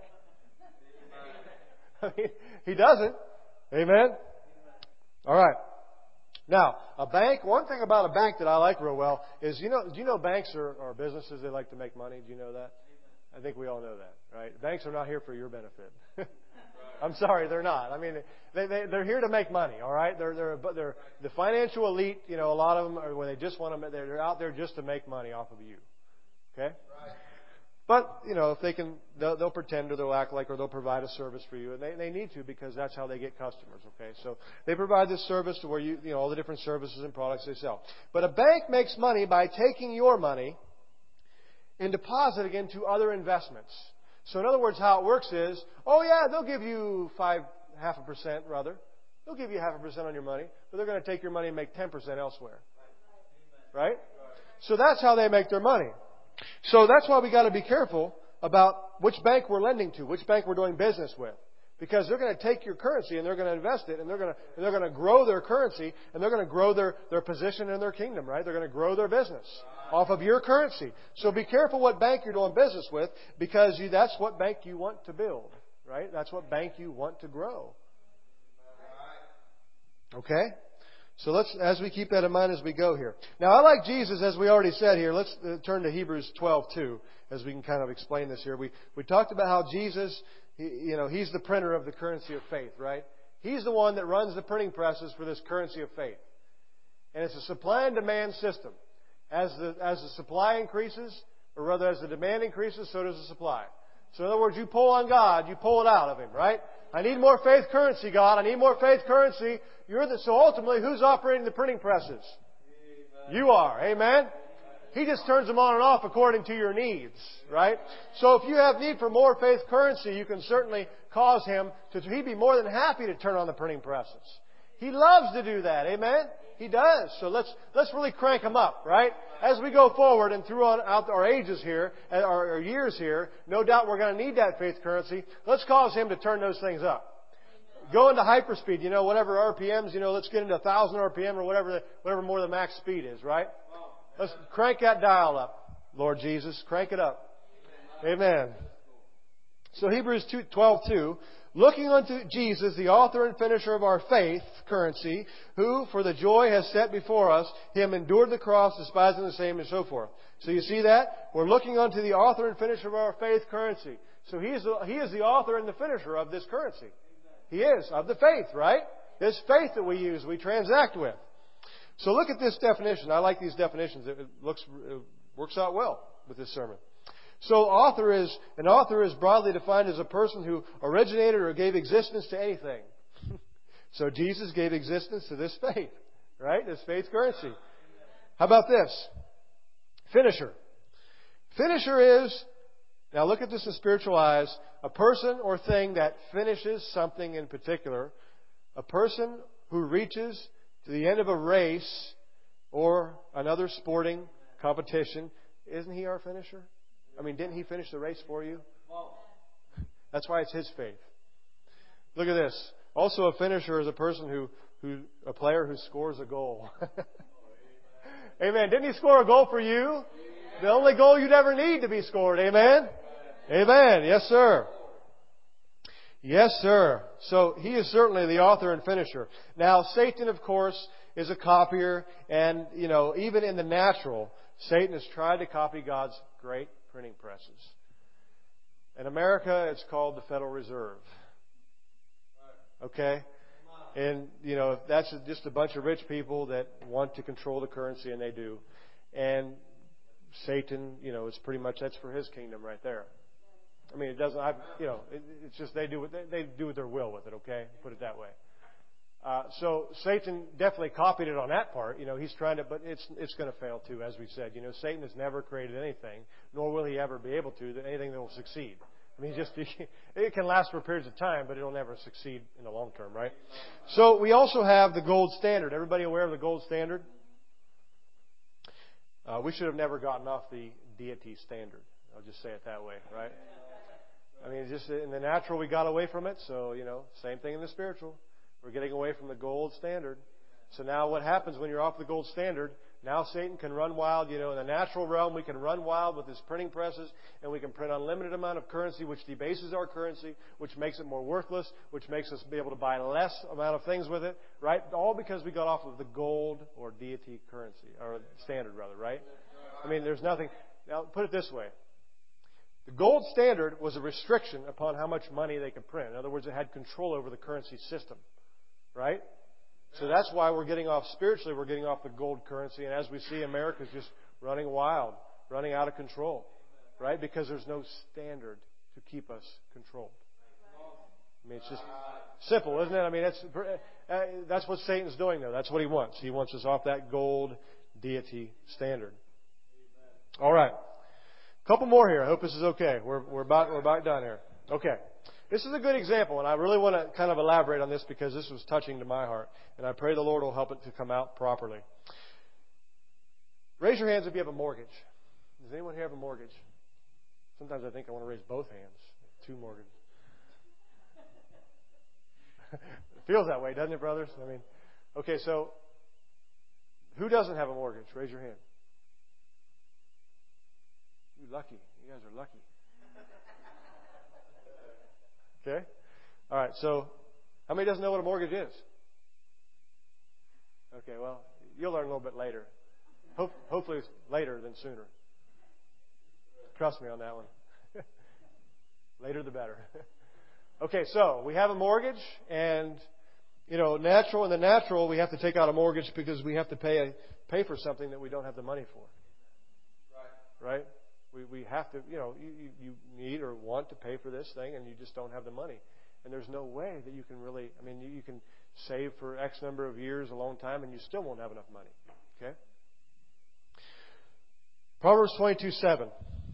I mean, he doesn't. Amen? All right. Now, a bank, one thing about a bank that I like real well is, do you know banks are businesses? They like to make money. Do you know that? I think we all know that, right? Banks are not here for your benefit. I'm sorry, they're not. I mean, they're here to make money, all right? They're the financial elite, a lot of them are where they just want to, they're out there just to make money off of you. Okay? But, if they can, they'll pretend or they'll act like or they'll provide a service for you. And they need to because that's how they get customers, okay? So they provide this service to where all the different services and products they sell. But a bank makes money by taking your money and depositing into other investments. So in other words, how it works is, they'll give you 0.5% rather. They'll give you 0.5% on your money, but they're going to take your money and make 10% elsewhere. Right? So that's how they make their money. So that's why we got to be careful about which bank we're lending to, which bank we're doing business with. Because they're going to take your currency and they're going to invest it and they're going to grow their currency and they're going to grow their position in their kingdom, right? They're going to grow their business off of your currency. So be careful what bank you're doing business with because that's what bank you want to build, right? That's what bank you want to grow. Okay? So as we keep that in mind as we go here. Now, I like Jesus, as we already said here. Let's turn to Hebrews 12:2 as we can kind of explain this here. We talked about how Jesus, He's the printer of the currency of faith, right? He's the one that runs the printing presses for this currency of faith. And it's a supply and demand system. As the supply increases, or rather as the demand increases, so does the supply. So in other words, you pull on God, you pull it out of Him, right? I need more faith currency, God. I need more faith currency. So ultimately, who's operating the printing presses? Amen. You are. Amen? He just turns them on and off according to your needs, right? So if you have need for more faith currency, you can certainly cause Him He'd be more than happy to turn on the printing presses. He loves to do that. Amen? He does. So let's really crank Him up, right? As we go forward and throughout our ages here, our years here, no doubt we're going to need that faith currency. Let's cause Him to turn those things up. Go into hyperspeed, whatever RPMs, let's get into 1,000 RPM or whatever more the max speed is, right? Let's crank that dial up, Lord Jesus. Crank it up. Amen. So Hebrews 12:2, looking unto Jesus, the author and finisher of our faith, currency, who for the joy has set before us, Him endured the cross, despising the same, and so forth. So you see that? We're looking unto the author and finisher of our faith, currency. So He is the author and the finisher of this currency. He is, of the faith, right? This faith that we use, we transact with. So look at this definition. I like these definitions. It works out well with this sermon. So an author is broadly defined as a person who originated or gave existence to anything. So Jesus gave existence to this faith, right? This faith currency. How about this? Finisher. Finisher is, now look at this in spiritual eyes, a person or thing that finishes something in particular. A person who reaches to the end of a race or another sporting competition. Isn't He our finisher? I mean, didn't He finish the race for you? That's why it's His faith. Look at this. Also, a finisher is a person a player who scores a goal. Amen. Didn't He score a goal for you? The only goal you'd ever need to be scored. Amen? Amen. Yes, sir. Yes, sir. So He is certainly the author and finisher. Now, Satan, of course, is a copier. And, even in the natural, Satan has tried to copy God's great printing presses. In America, it's called the Federal Reserve. Okay? And, that's just a bunch of rich people that want to control the currency, and they do. And Satan, it's pretty much, that's for his kingdom right there. I mean, it doesn't, it's just they do what their will with it, okay? Put it that way. So Satan definitely copied it on that part. He's trying to, but it's going to fail too, as we said. Satan has never created anything, nor will he ever be able to, anything that will succeed. I mean, it can last for periods of time, but it'll never succeed in the long term, right? So we also have the gold standard. Everybody aware of the gold standard? We should have never gotten off the deity standard. I'll just say it that way, right? I mean, just in the natural, we got away from it. So, same thing in the spiritual. We're getting away from the gold standard. So now what happens when you're off the gold standard? Now Satan can run wild. In the natural realm, we can run wild with his printing presses, and we can print unlimited amount of currency, which debases our currency, which makes it more worthless, which makes us be able to buy less amount of things with it, right? All because we got off of the gold or deity currency, or standard rather, right? I mean, there's nothing. Now, put it this way. The gold standard was a restriction upon how much money they could print. In other words, it had control over the currency system, right? So that's why we're getting off spiritually. We're getting off the gold currency. And as we see, America's just running wild, running out of control. Right? Because there's no standard to keep us controlled. I mean, it's just simple, isn't it? I mean, that's what Satan's doing, though. That's what he wants. He wants us off that gold deity standard. All right. A couple more here. I hope this is okay. We're about done here. Okay. This is a good example, and I really want to kind of elaborate on this because this was touching to my heart, and I pray the Lord will help it to come out properly. Raise your hands if you have a mortgage. Does anyone here have a mortgage? Sometimes I think I want to raise both hands. 2 mortgages. It feels that way, doesn't it, brothers? I mean, okay, so who doesn't have a mortgage? Raise your hand. You're lucky. You guys are lucky. Okay? All right, so how many doesn't know what a mortgage is? Okay, well, you'll learn a little bit later. Hopefully it's later than sooner. Trust me on that one. Later the better. Okay, so we have a mortgage, and in the natural, we have to take out a mortgage because we have to pay for something that we don't have the money for. Right? We have to, you need or want to pay for this thing, and you just don't have the money. And there's no way that you can really, you can save for X number of years, a long time, and you still won't have enough money. Okay? Proverbs 22:7.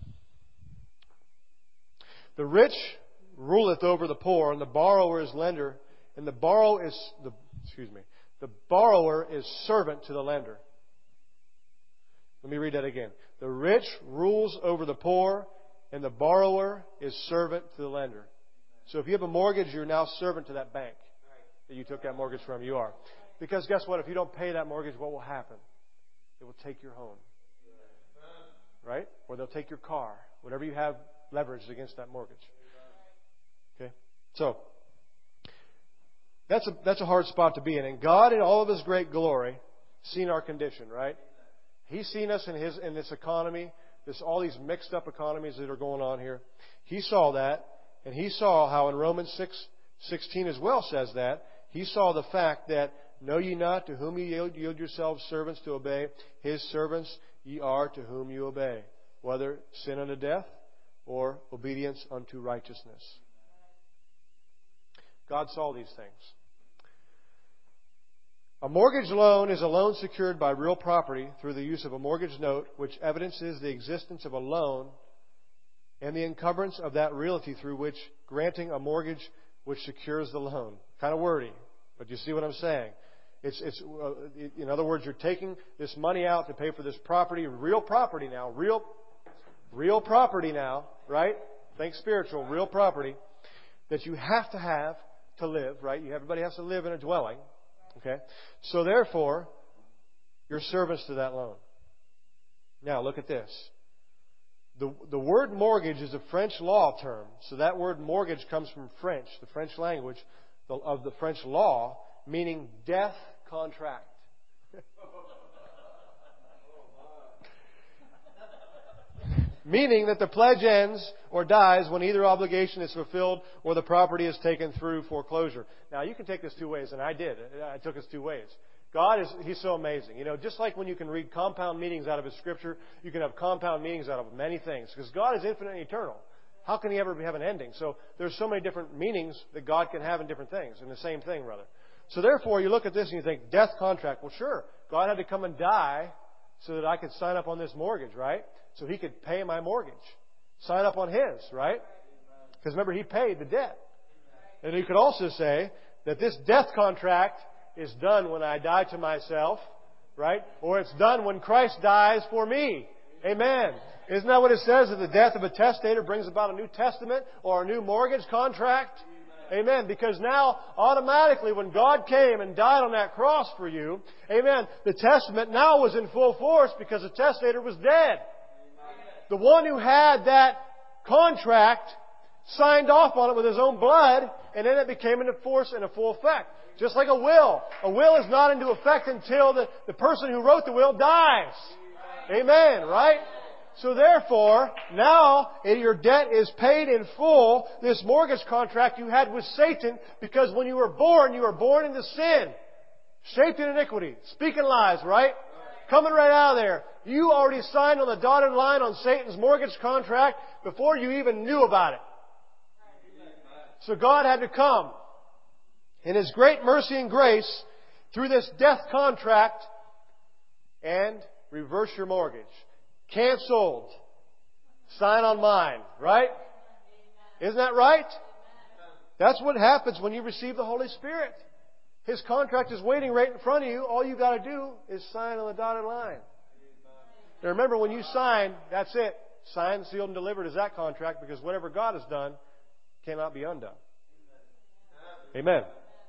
The rich ruleth over the poor, and the borrower is lender, and the borrower is servant to the lender. Let me read that again. The rich rules over the poor, and the borrower is servant to the lender. So if you have a mortgage, you're now servant to that bank that you took that mortgage from. You are. Because guess what? If you don't pay that mortgage, what will happen? It will take your home. Right? Or they'll take your car. Whatever you have leveraged against that mortgage. Okay? So, that's a hard spot to be in. And God, in all of His great glory, seen our condition, right? He's seen us in this economy, all these mixed up economies that are going on here. He saw that, and He saw how in Romans 6:16 as well says that. He saw the fact that, know ye not to whom ye yield yourselves servants to obey, His servants ye are to whom you obey, whether sin unto death or obedience unto righteousness. God saw these things. A mortgage loan is a loan secured by real property through the use of a mortgage note, which evidences the existence of a loan and the encumbrance of that realty through which granting a mortgage which secures the loan. Kind of wordy, but you see what I'm saying. In other words, you're taking this money out to pay for this property, real property now, real property now, right? Think spiritual, real property that you have to live, right? Everybody has to live in a dwelling. Okay? So therefore, you're servants to that loan. Now, look at this. The word mortgage is a French law term. So that word mortgage comes from French, the French language of the French law, meaning death contract. Meaning that the pledge ends or dies when either obligation is fulfilled or the property is taken through foreclosure. Now, you can take this 2 ways, and I did. I took this 2 ways. He's so amazing. Just like when you can read compound meanings out of His Scripture, you can have compound meanings out of many things. Because God is infinite and eternal. How can He ever have an ending? So there's so many different meanings that God can have in different things, in the same thing, rather. So therefore, you look at this and you think, death contract. Well, sure, God had to come and die so that I could sign up on this mortgage, right? So He could pay my mortgage. Sign up on His, right? Because remember, He paid the debt. And you could also say that this death contract is done when I die to myself, right? Or it's done when Christ dies for me. Amen. Isn't that what it says? That the death of a testator brings about a New Testament or a new mortgage contract? Amen. Because now, automatically, when God came and died on that cross for you, amen, the testament now was in full force because the testator was dead. The one who had that contract signed off on it with his own blood, and then it became into force and a full effect. Just like a will. A will is not into effect until the person who wrote the will dies. Amen, right? So therefore, now your debt is paid in full. This mortgage contract you had with Satan, because when you were born into sin, shaped in iniquity, speaking lies, right? coming right out of there. You already signed on the dotted line on Satan's mortgage contract before you even knew about it. So God had to come in His great mercy and grace through this death contract and reverse your mortgage. Canceled. Sign on mine. Right? Isn't that right? That's what happens when you receive the Holy Spirit. His contract is waiting right in front of you. All you got to do is sign on the dotted line. Now remember, when you sign, that's it. Signed, sealed, and delivered is that contract, because whatever God has done cannot be undone. Amen.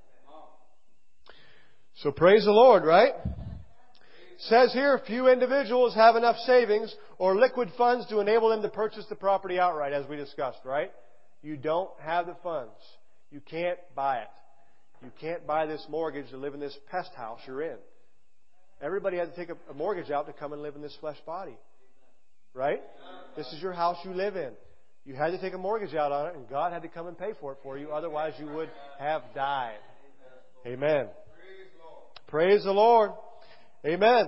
So praise the Lord, right? It says here, few individuals have enough savings or liquid funds to enable them to purchase the property outright, as we discussed, right? You don't have the funds. You can't buy it. You can't buy this mortgage to live in this pest house you're in. Everybody had to take a mortgage out to come and live in this flesh body. Right? This is your house you live in. You had to take a mortgage out on it, and God had to come and pay for it for you. Otherwise, you would have died. Amen. Praise the Lord. Amen.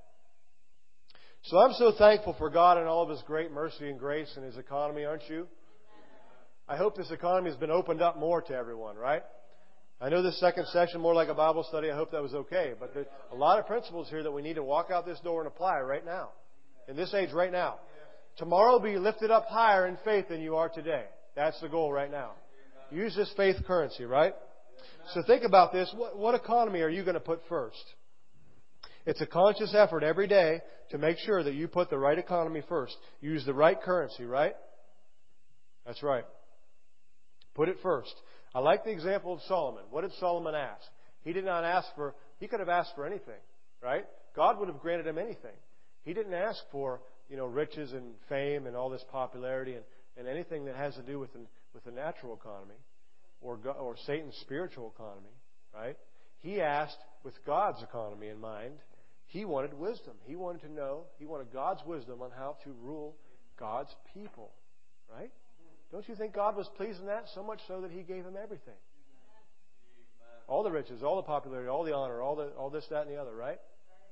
So I'm so thankful for God and all of His great mercy and grace and His economy, aren't you? I hope this economy has been opened up more to everyone, right? I know this second session more like a Bible study. I hope that was okay. But there's a lot of principles here that we need to walk out this door and apply right now. In this age right now. Tomorrow be lifted up higher in faith than you are today. That's the goal right now. Use this faith currency, right? So think about this. What economy are you going to put first? It's a conscious effort every day to make sure that you put the right economy first. Use the right currency, right? That's right. Put it first. I like the example of Solomon. What did Solomon ask? He did not ask for, he could have asked for anything, right? God would have granted him anything. He didn't ask for, riches and fame and all this popularity and anything that has to do with the natural economy or Satan's spiritual economy, right? He asked with God's economy in mind. He wanted wisdom. He wanted to know, he wanted God's wisdom on how to rule God's people, right? Don't you think God was pleased in that? So much so that He gave him everything. All the riches, all the popularity, all the honor, all this, that, and the other, right?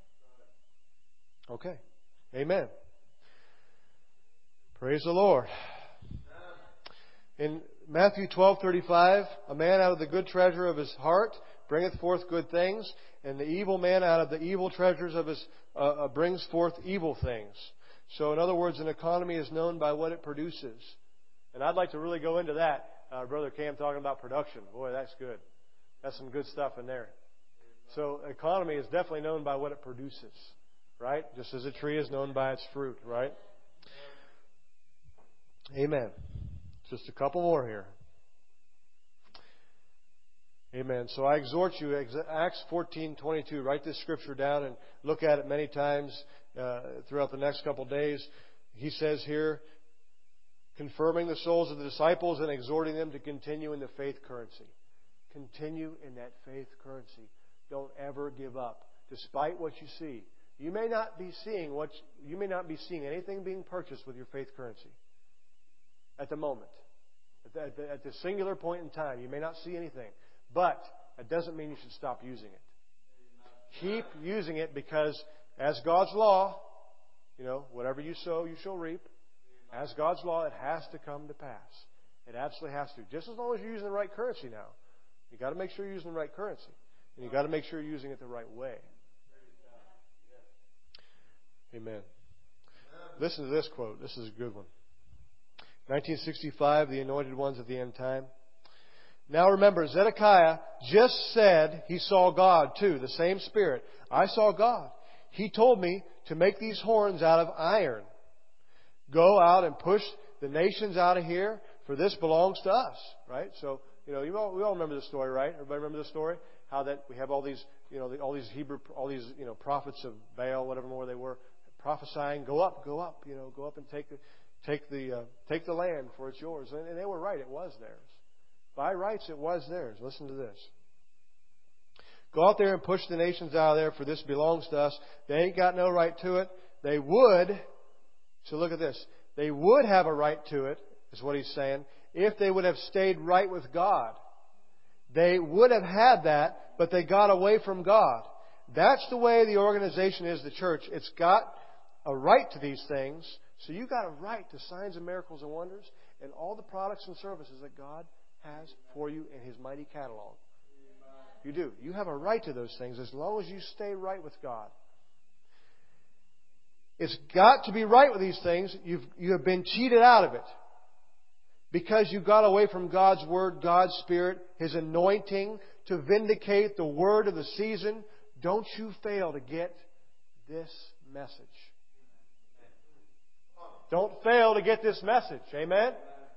Okay. Amen. Praise the Lord. In Matthew 12:35, a man out of the good treasure of his heart bringeth forth good things, and the evil man out of the evil treasures of his brings forth evil things. So, in other words, an economy is known by what it produces. And I'd like to really go into that. Brother Cam talking about production. Boy, that's good. That's some good stuff in there. So, economy is definitely known by what it produces. Right? Just as a tree is known by its fruit, right? Amen. Just a couple more here. Amen. So I exhort you, Acts 14:22, write this scripture down and look at it many times throughout the next couple of days. He says here, confirming the souls of the disciples and exhorting them to continue in the faith currency. Continue in that faith currency. Don't ever give up, despite what you see. You may not be seeing anything being purchased with your faith currency at the moment. At the singular point in time, you may not see anything. But that doesn't mean you should stop using it. Keep using it, because as God's law, whatever you sow, you shall reap. As God's law, it has to come to pass. It absolutely has to. Just as long as you're using the right currency now. You've got to make sure you're using the right currency. And you've got to make sure you're using it the right way. Amen. Listen to this quote. This is a good one. 1965, the anointed ones at the end time. Now remember, Zedekiah just said he saw God too, the same Spirit. I saw God. He told me to make these horns out of iron. Go out and push the nations out of here, for this belongs to us. Right? So, we all remember the story, right? Everybody remember the story? How that we have all these, all these prophets of Baal, whatever more they were, prophesying, go up, go up and take the land, for it's yours. And they were right, it was theirs. By rights, it was theirs. Listen to this. Go out there and push the nations out of there, for this belongs to us. They ain't got no right to it. They would. So look at this. They would have a right to it, is what he's saying, if they would have stayed right with God. They would have had that, but they got away from God. That's the way the organization is, the church. It's got a right to these things. So you've got a right to signs and miracles and wonders and all the products and services that God has for you in His mighty catalog. You do. You have a right to those things as long as you stay right with God. It's got to be right with these things. You have been cheated out of it. Because you got away from God's Word, God's Spirit, His anointing to vindicate the word of the season. Don't you fail to get this message. Don't fail to get this message. Amen?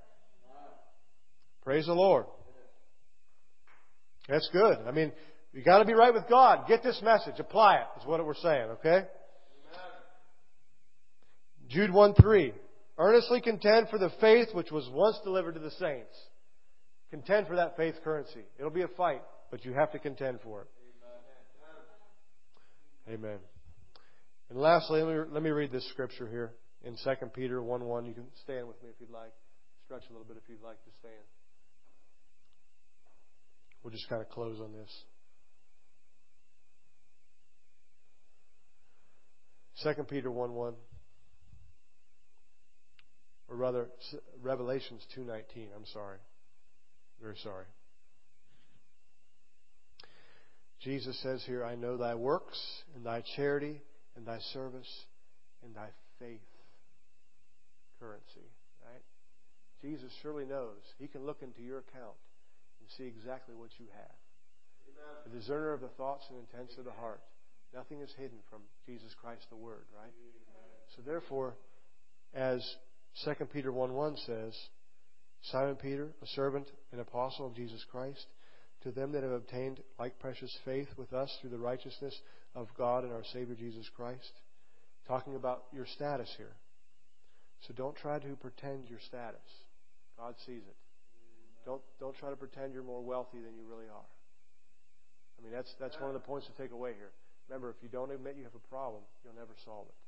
Praise the Lord. That's good. I mean, you got to be right with God. Get this message. Apply it, is what we're saying, okay? Jude 1:3. Earnestly contend for the faith which was once delivered to the saints. Contend for that faith currency. It'll be a fight, but you have to contend for it. Amen. And lastly, let me read this scripture here in 2 Peter 1:1. You can stand with me if you'd like. Stretch a little bit if you'd like to stand. We'll just kind of close on this. 2 Peter 1:1. Or rather, Revelations 2:19. I'm sorry. Very sorry. Jesus says here, I know thy works, and thy charity, and thy service, and thy faith currency. Right? Jesus surely knows. He can look into your account and see exactly what you have. The discerner of the thoughts and intents of the heart. Nothing is hidden from Jesus Christ the Word, right? So therefore, as 2 Peter 1:1 says, Simon Peter, a servant and apostle of Jesus Christ, to them that have obtained like precious faith with us through the righteousness of God and our Savior Jesus Christ. Talking about your status here. So don't try to pretend your status. God sees it. Don't try to pretend you're more wealthy than you really are. I mean, that's one of the points to take away here. Remember, if you don't admit you have a problem, you'll never solve it.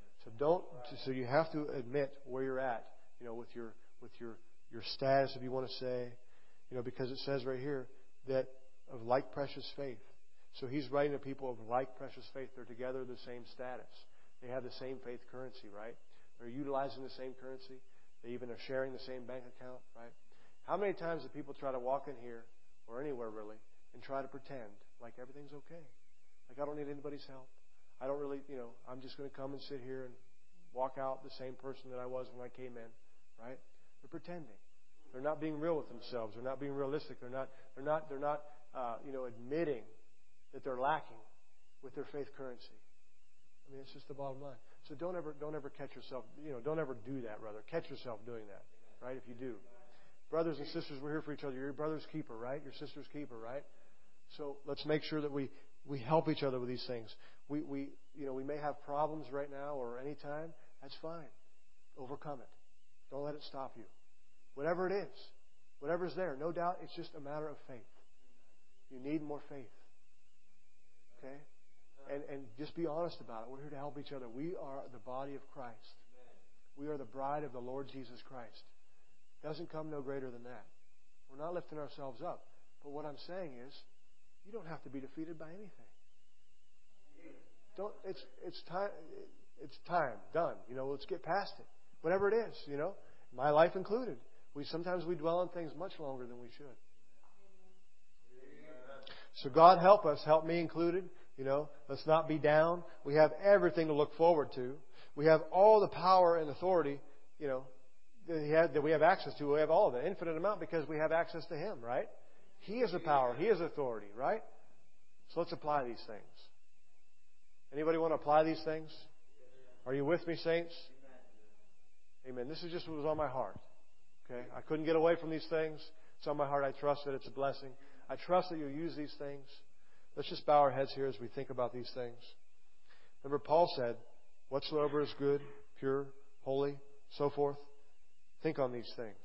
So you have to admit where you're at, with your status, if you want to say, because it says right here that of like precious faith. So he's writing to people of like precious faith. They're together, the same status. They have the same faith currency, right? They're utilizing the same currency. They even are sharing the same bank account, right? How many times do people try to walk in here, or anywhere really, and try to pretend like everything's okay? Like, I don't need anybody's help. I don't really, I'm just going to come and sit here and walk out the same person that I was when I came in, right? They're pretending. They're not being real with themselves. They're not being realistic. They're not admitting that they're lacking with their faith currency. I mean, it's just the bottom line. So don't ever catch yourself, don't ever do that, rather. Catch yourself doing that, right? If you do. Brothers and sisters, we're here for each other. You're your brother's keeper, right? Your sister's keeper, right? So let's make sure that we help each other with these things. We may have problems right now or any time. That's fine. Overcome it. Don't let it stop you. Whatever it is, whatever's there, no doubt it's just a matter of faith. You need more faith. Okay? And just be honest about it. We're here to help each other. We are the body of Christ. We are the bride of the Lord Jesus Christ. Doesn't come no greater than that. We're not lifting ourselves up. But what I'm saying is, you don't have to be defeated by anything. It's time. It's time. Done. Let's get past it. Whatever it is, my life included. Sometimes we dwell on things much longer than we should. So God help us, help me included. Let's not be down. We have everything to look forward to. We have all the power and authority, that we have access to. We have all of it, infinite amount, because we have access to Him, right? He is the power. He is authority, right? So let's apply these things. Anybody want to apply these things? Are you with me, saints? Amen. This is just what was on my heart. Okay? I couldn't get away from these things. It's on my heart. I trust that it's a blessing. I trust that you'll use these things. Let's just bow our heads here as we think about these things. Remember, Paul said, whatsoever is good, pure, holy, so forth. Think on these things.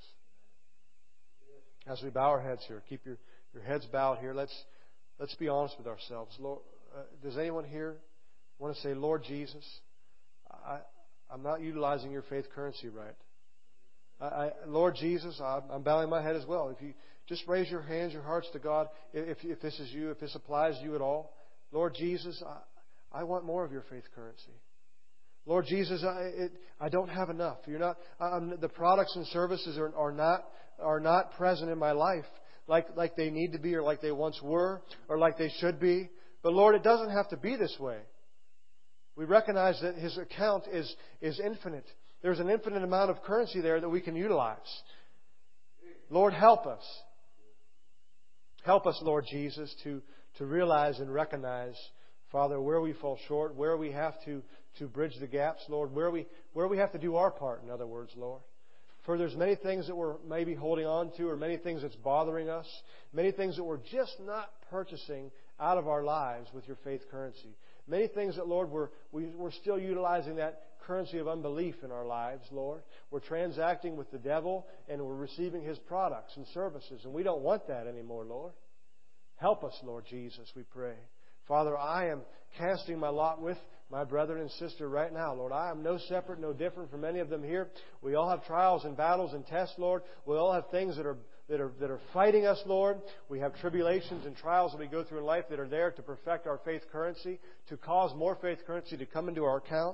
As we bow our heads here, keep your heads bowed here. Let's be honest with ourselves. Lord, does anyone here want to say, Lord Jesus, I'm not utilizing your faith currency right. Lord Jesus, I'm bowing my head as well. If you just raise your hands, your hearts to God, if this is you, if this applies to you at all, Lord Jesus, I want more of your faith currency. Lord Jesus, I don't have enough. The products and services are not present in my life like they need to be, or like they once were, or like they should be. But Lord, it doesn't have to be this way. We recognize that His account is infinite. There's an infinite amount of currency there that we can utilize. Lord, help us. Help us, Lord Jesus, to realize and recognize, Father, where we fall short, where we have to bridge the gaps, Lord, where we have to do our part, in other words, Lord. For there's many things that we're maybe holding on to, or many things that's bothering us, many things that we're just not purchasing out of our lives with your faith currency. Many things that, Lord, we're still utilizing that currency of unbelief in our lives, Lord. We're transacting with the devil, and we're receiving his products and services, and we don't want that anymore, Lord. Help us, Lord Jesus, we pray. Father, I am casting my lot with my brother and sister right now, Lord. I am no separate, no different from any of them here. We all have trials and battles and tests, Lord. We all have things that are fighting us, Lord. We have tribulations and trials that we go through in life that are there to perfect our faith currency, to cause more faith currency to come into our account.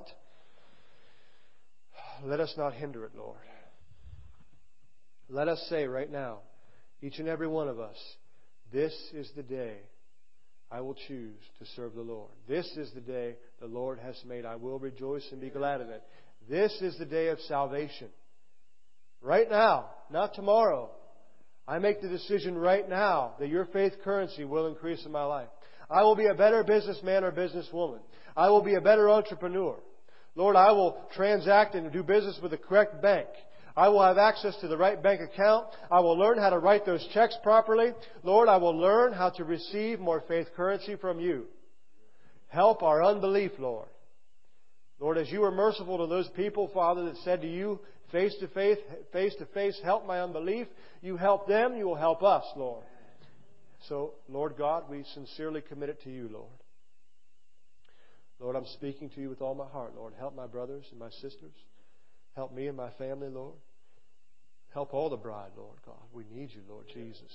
Let us not hinder it, Lord. Let us say right now, each and every one of us, this is the day I will choose to serve the Lord. This is the day the Lord has made. I will rejoice and be glad in it. This is the day of salvation. Right now, not tomorrow. I make the decision right now that your faith currency will increase in my life. I will be a better businessman or businesswoman. I will be a better entrepreneur. Lord, I will transact and do business with the correct bank. I will have access to the right bank account. I will learn how to write those checks properly. Lord, I will learn how to receive more faith currency from you. Help our unbelief, Lord. Lord, as you were merciful to those people, Father, that said to you, face to face, help my unbelief. You help them, you will help us, Lord. So, Lord God, we sincerely commit it to you, Lord. Lord, I'm speaking to you with all my heart, Lord. Help my brothers and my sisters. Help me and my family, Lord. Help all the bride, Lord God. We need you, Lord Jesus.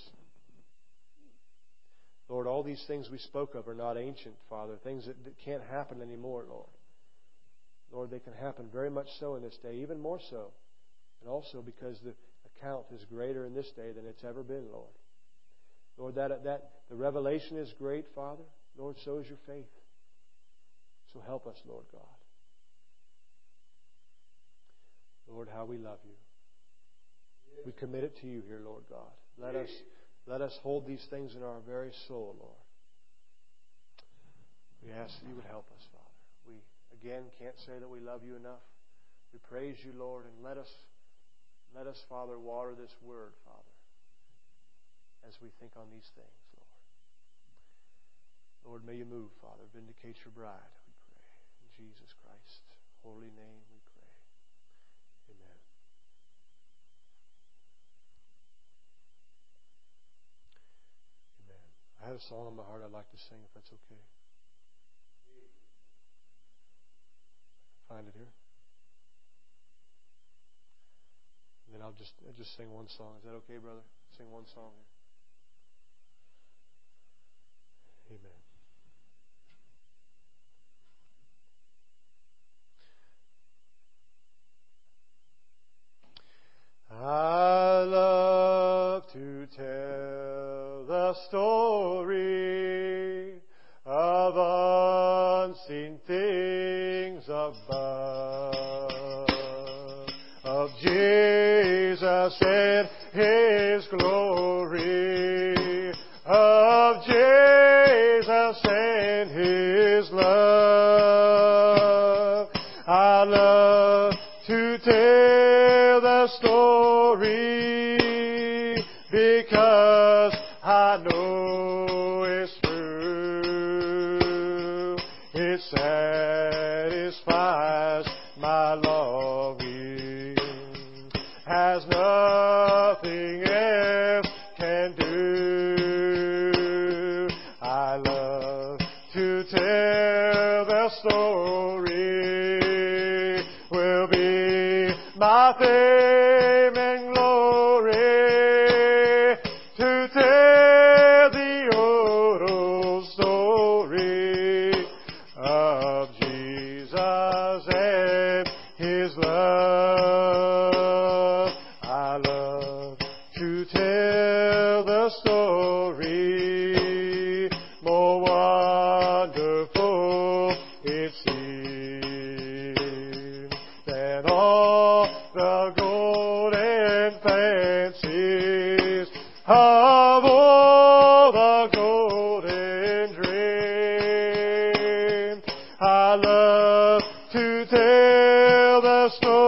Lord, all these things we spoke of are not ancient, Father. Things that can't happen anymore, Lord. Lord, they can happen very much so in this day, even more so. And also because the account is greater in this day than it's ever been, Lord. Lord, that the revelation is great, Father. Lord, so is your faith. So help us, Lord God. Lord, how we love you. We commit it to you here, Lord God. Let us hold these things in our very soul, Lord. We ask that you would help us, Father. We, again, can't say that we love you enough. We praise you, Lord, and let us, Father, water this word, Father, as we think on these things, Lord. Lord, may you move, Father. Vindicate your bride, we pray. In Jesus Christ's holy name we pray. Amen. Amen. I have a song on my heart I'd like to sing, if that's okay. Find it here. And then I'll just sing one song. Is that okay, brother? Sing one song here. Amen. I love to tell the story of unseen things above, of Jesus and His glory, of Jesus and His love. I love to tell the story because I know it's true. It satisfies my longing as nothing else can do. I love to tell the story. Will be my fame and glory to tell the old story I love to tell the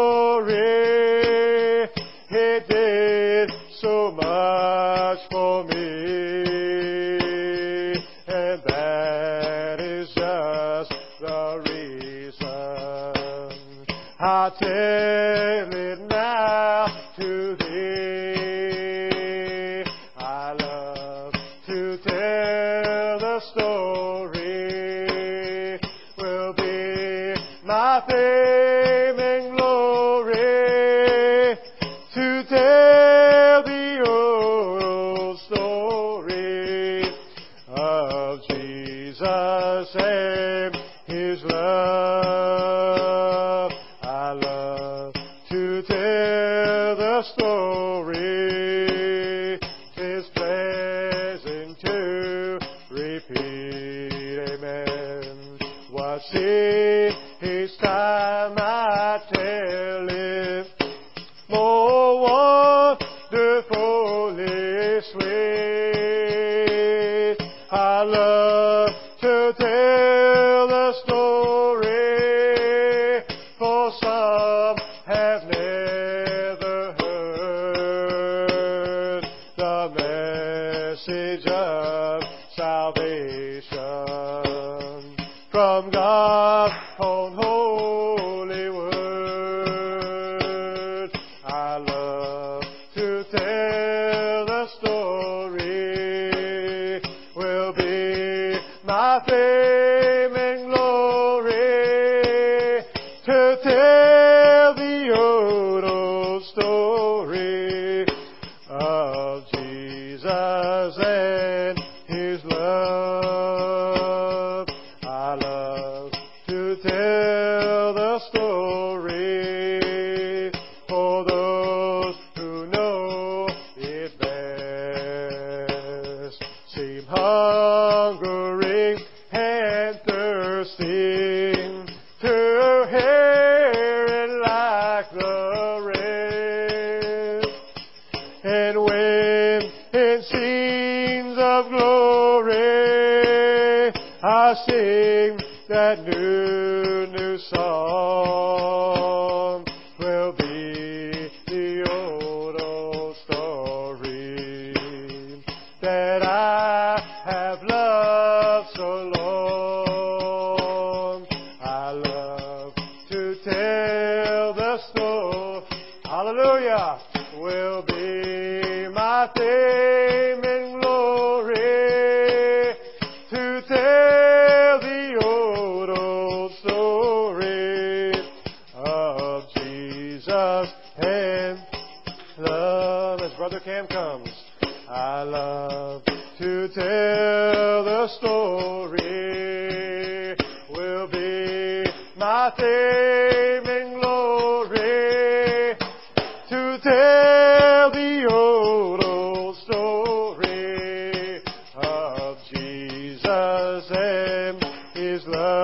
story. It did so much for me. And that is just the reason I tell it now to thee. I love to tell the story. Will be my fame and glory to tell the old story of Jesus and His love. I love to tell the story. 'Tis pleasant to repeat. Amen. What's each time I tell it, more wonderfully sweet. I love to tell the story, for some have never heard the message of salvation from God's own holy word. I love to tell the story. Will be my fame and glory to tell the old story of Jesus and His love. I love to tell the story for those who know it best. Seem hungering and thirsting to hear it like the rest. And when in scenes of glory I sing that new song, will be the old story that I have loved so long. I love to tell the story. Hallelujah. Will be my fame and glory to tell the old story of Jesus and love. As Brother Cam comes, I love to tell the story. Will be my fame and glory to tell the old story of Jesus and His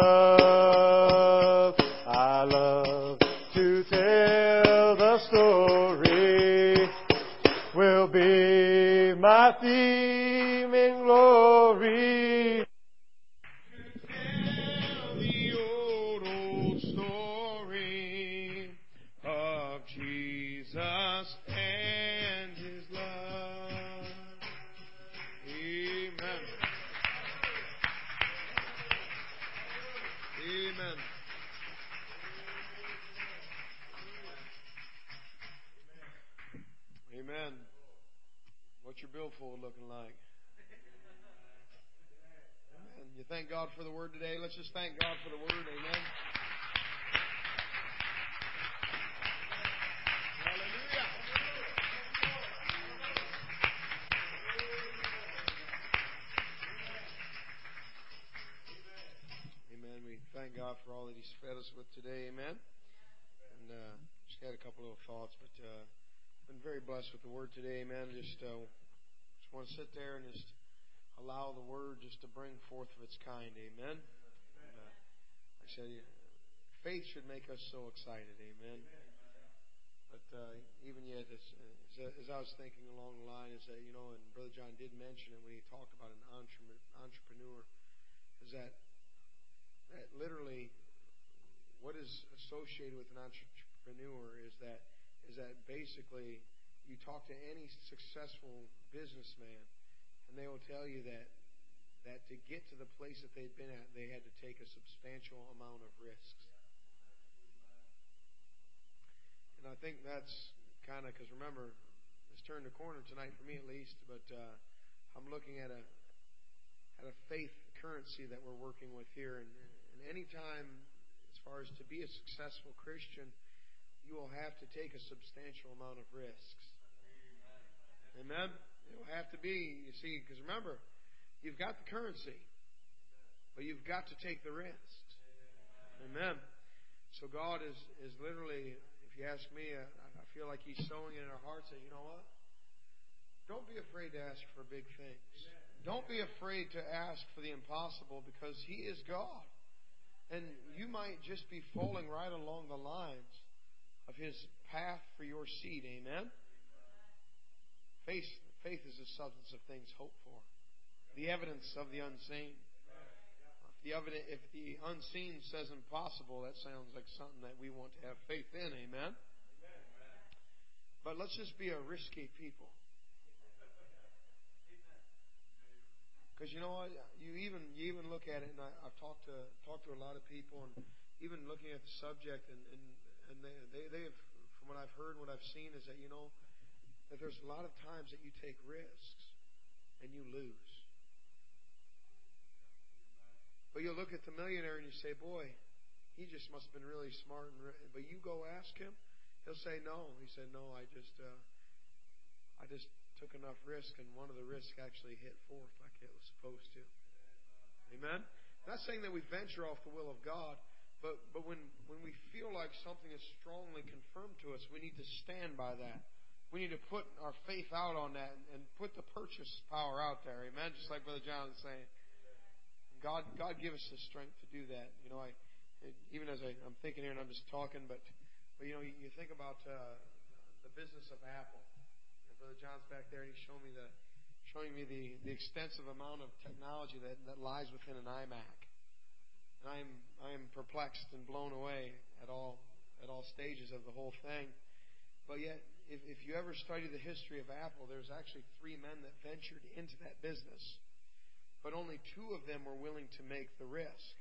love. I love to tell the story. Will be my theme in glory. Tell the old story of Jesus and His love. Amen. Amen. Amen. What's your billfold looking like? Amen. You thank God for the word today. Let's just thank God for the word. Amen. Hallelujah. Amen. We thank God for all that He's fed us with today. Amen. And just had a couple of thoughts, but been very blessed with the word today. Amen. Just want to sit there and just allow the word just to bring forth of its kind. Amen. And, like I said, faith should make us so excited. Amen. But even yet, as I was thinking along the line, is that, you know, and Brother John did mention it when he talked about an entrepreneur, is that literally associated with an entrepreneur is that basically you talk to any successful businessman, and they will tell you that to get to the place that they'd been at, they had to take a substantial amount of risks. And I think that's kind of, because remember, it's turned a corner tonight for me at least, but I'm looking at a faith currency that we're working with here. And any time, as far as to be a successful Christian, you will have to take a substantial amount of risks. Amen? It will have to be, you see, because remember, you've got the currency, but you've got to take the risks. Amen. So God is literally, if you ask me, I feel like He's sowing it in our hearts that, you know what? Don't be afraid to ask for big things. Don't be afraid to ask for the impossible, because He is God. And you might just be falling right along the lines of His path for your seed. Amen? Faith is the substance of things hoped for, the evidence of the unseen. If the unseen says impossible, that sounds like something that we want to have faith in. Amen? But let's just be a risky people. Because you know what? You even look at it, and I've talked to a lot of people, and even looking at the subject, and they have, from what I've heard, what I've seen, is that, you know, that there's a lot of times that you take risks and you lose. But you look at the millionaire and you say, boy, he just must have been really smart. But you go ask him, he'll say no. He said, no, I just took enough risk, and one of the risks actually hit forth like it was supposed to. Amen? I'm not saying that we venture off the will of God, but when we feel like something is strongly confirmed to us, we need to stand by that. We need to put our faith out on that and put the purchase power out there. Amen? Just like Brother John was saying. God give us the strength to do that. You know, even as I'm thinking here and I'm just talking, but you know, you think about the business of Apple. And Brother John's back there, and he's showing me the extensive amount of technology that lies within an iMac. And I am perplexed and blown away at all stages of the whole thing. But yet, if you ever study the history of Apple, there's actually 3 men that ventured into that business. But only 2 of them were willing to make the risk.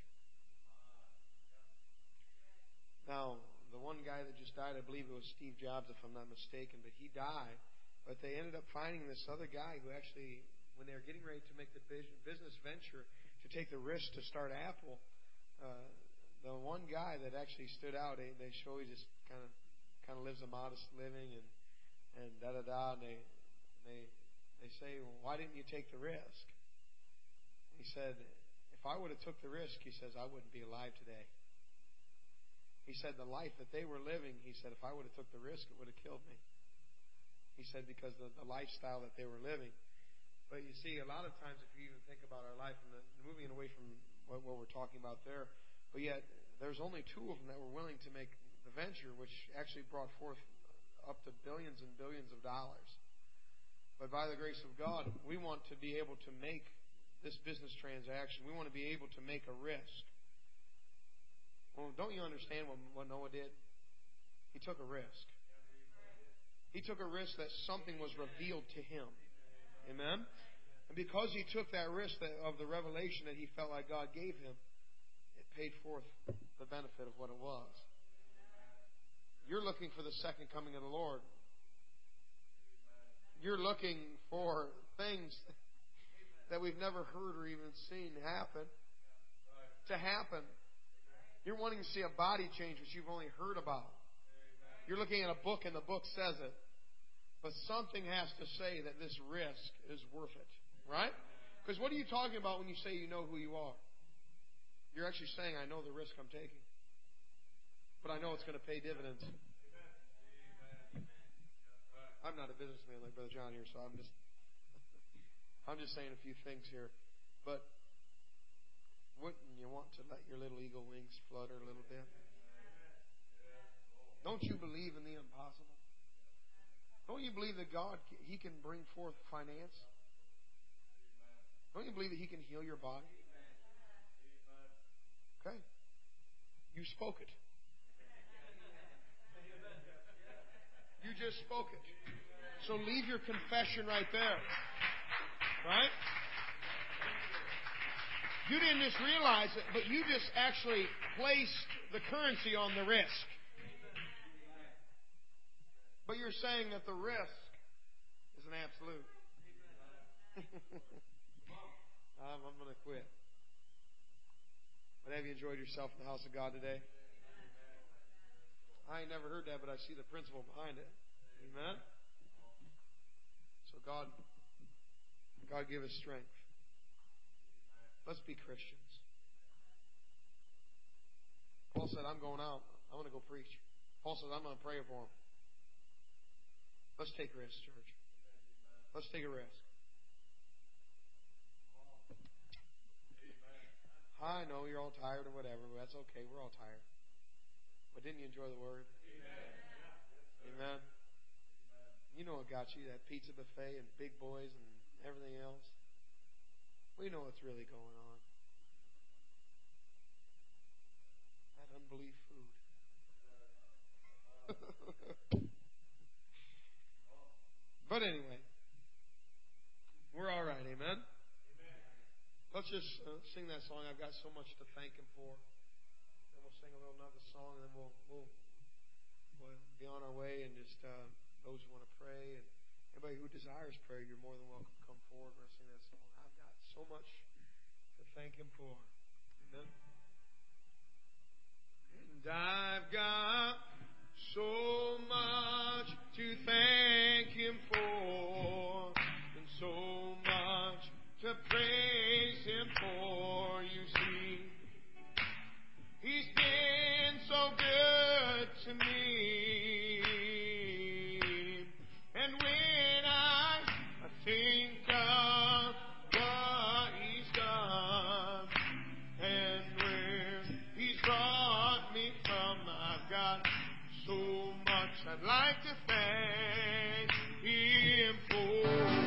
Now, the one guy that just died, I believe it was Steve Jobs, if I'm not mistaken, but he died. But they ended up finding this other guy who actually, when they were getting ready to make the business venture, to take the risk to start Apple, the one guy that actually stood out, they show he just kind of lives a modest living and da-da-da, and they say, well, why didn't you take the risk? He said, if I would have took the risk, he says, I wouldn't be alive today. He said, the life that they were living, he said, if I would have took the risk, it would have killed me. He said, because of the lifestyle that they were living. But you see, a lot of times, if you even think about our life, and moving away from what we're talking about there, but yet there's only 2 of them that were willing to make the venture, which actually brought forth up to billions and billions of dollars. But by the grace of God, we want to be able to make this business transaction. We want to be able to make a risk. Well, don't you understand what Noah did? He took a risk. He took a risk that something was revealed to him. Amen? And because he took that risk of the revelation that he felt like God gave him, it paid forth the benefit of what it was. You're looking for the second coming of the Lord. You're looking for things that we've never heard or even seen happen. To happen. You're wanting to see a body change which you've only heard about. You're looking at a book and the book says it. But something has to say that this risk is worth it. Right? Because what are you talking about when you say you know who you are? You're actually saying, I know the risk I'm taking. But I know it's going to pay dividends. I'm not a businessman like Brother John here, so I'm just saying a few things here. But wouldn't you want to let your little eagle wings flutter a little bit? Don't you believe in the impossible? Don't you believe that God, He can bring forth finance? Don't you believe that He can heal your body? Okay. You spoke it. spoke it. So leave your confession right there. Right? You didn't just realize it, but you just actually placed the currency on the risk. But you're saying that the risk is an absolute. I'm going to quit. But have you enjoyed yourself in the house of God today? I ain't never heard that, but I see the principle behind it. Amen? So God give us strength. Let's be Christians. Paul said, I'm going out. I'm going to go preach. Paul said, I'm going to pray for them. Let's take risks, church. Let's take a risk. I know you're all tired or whatever, but that's okay. We're all tired. But didn't you enjoy the Word? Amen. You know what got you, that pizza buffet and big boys and everything else. We know what's really going on. That unbelief food. But anyway, we're all right, amen? Let's just sing that song. I've got so much to thank Him for. Then we'll sing another song, and then we'll be on our way. And just those who want to pray, and anybody who desires prayer, you're more than welcome to come forward. We're going to sing that song. I've got so much to thank Him for. Amen. And I've got so much to thank Him for, and so much to praise Him for. You see, He's been so good to me. And when I think of what He's done and where He's brought me from, I've got so much I'd like to thank Him for.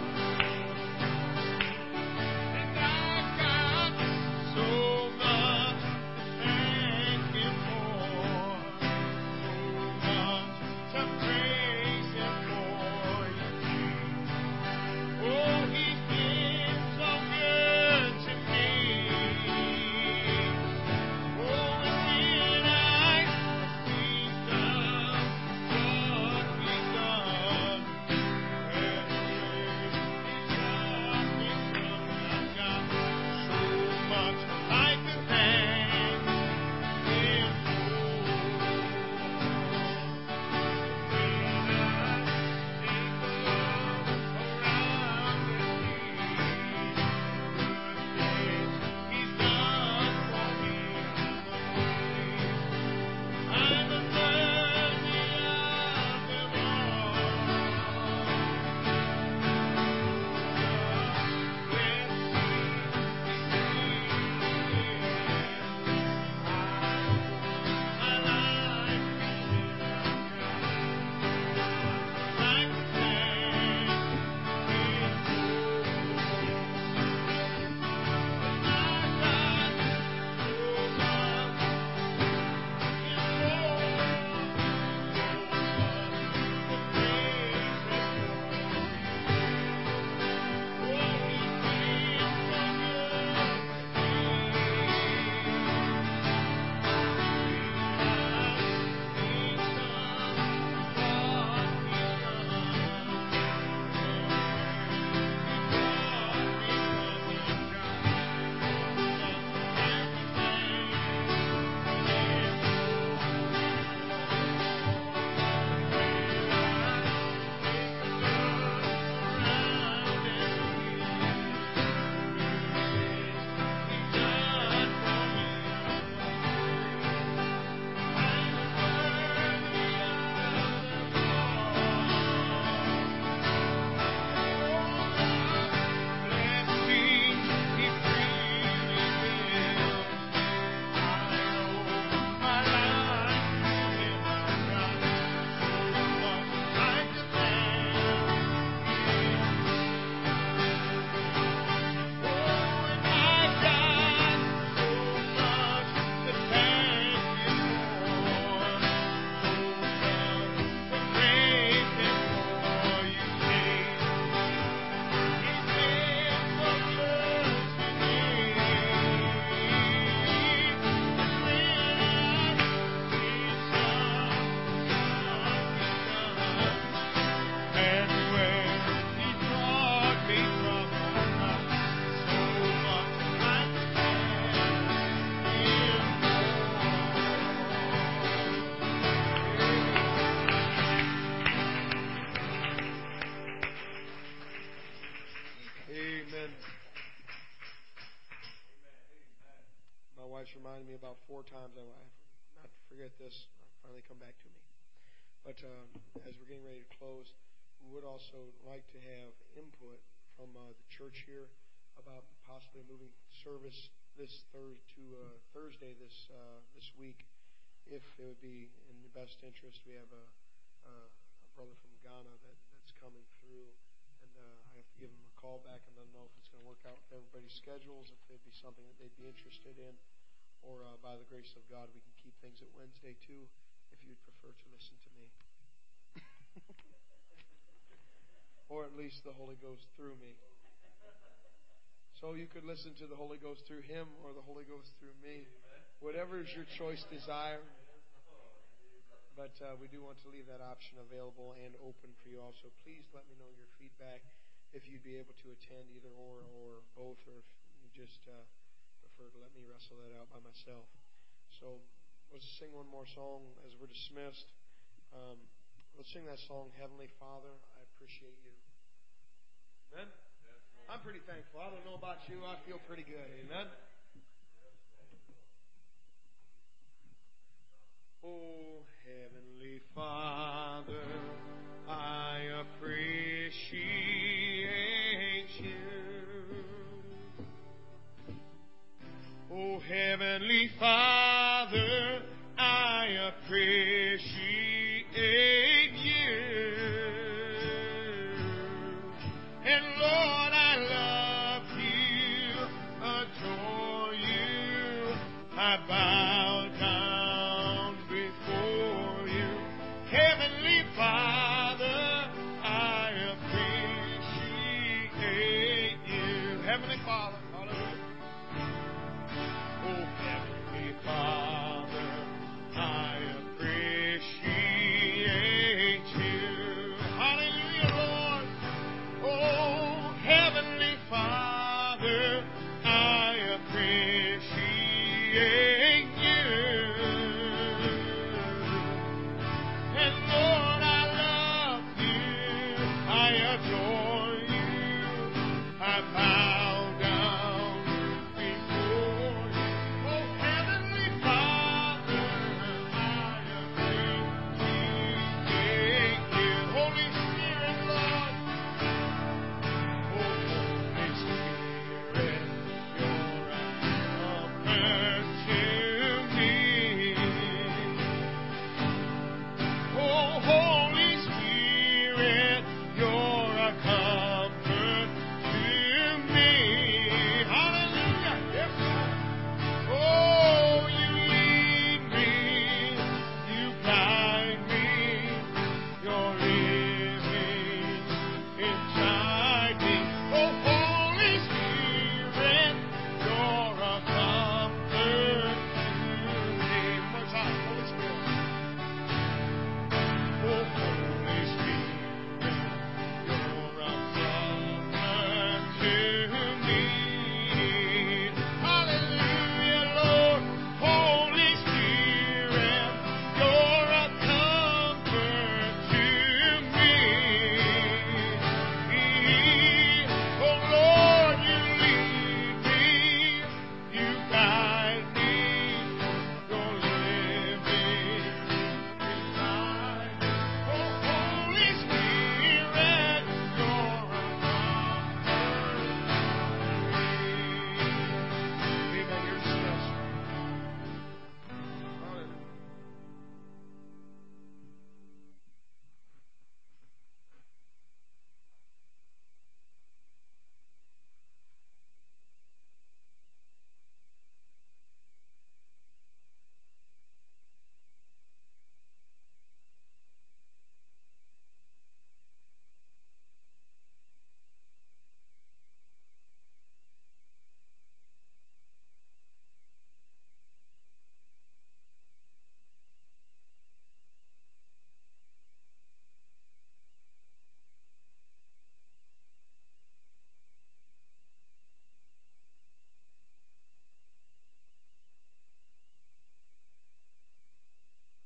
Done. me about 4 times. I not forget this. Finally come back to me. But as we're getting ready to close, we would also like to have input from the church here about possibly moving service this Thursday this week, if it would be in the best interest. We have a brother from Ghana that's coming through, and I have to give him a call back and let him know if it's going to work out with everybody's schedules, if it'd be something that they'd be interested in, or by the grace of God, we can keep things at Wednesday too, if you'd prefer to listen to me. Or at least the Holy Ghost through me. So you could listen to the Holy Ghost through him or the Holy Ghost through me. Whatever is your choice desire. But we do want to leave that option available and open for you also. Please let me know your feedback, if you'd be able to attend either or both, or if you just prefer to let me wrestle that out by myself. So let's sing one more song as we're dismissed. Let's sing that song, Heavenly Father, I Appreciate You. Amen? I'm pretty thankful. I don't know about you. I feel pretty good. Amen? Oh, Heavenly Father, I appreciate You. Oh, Heavenly Father, I appreciate You. And Lord, I love You, adore You, I bow down before You. Heavenly Father, I appreciate You. Heavenly Father, hallelujah. Oh, Heavenly Father, I appreciate You. Hallelujah, Lord. Oh, Heavenly Father, I appreciate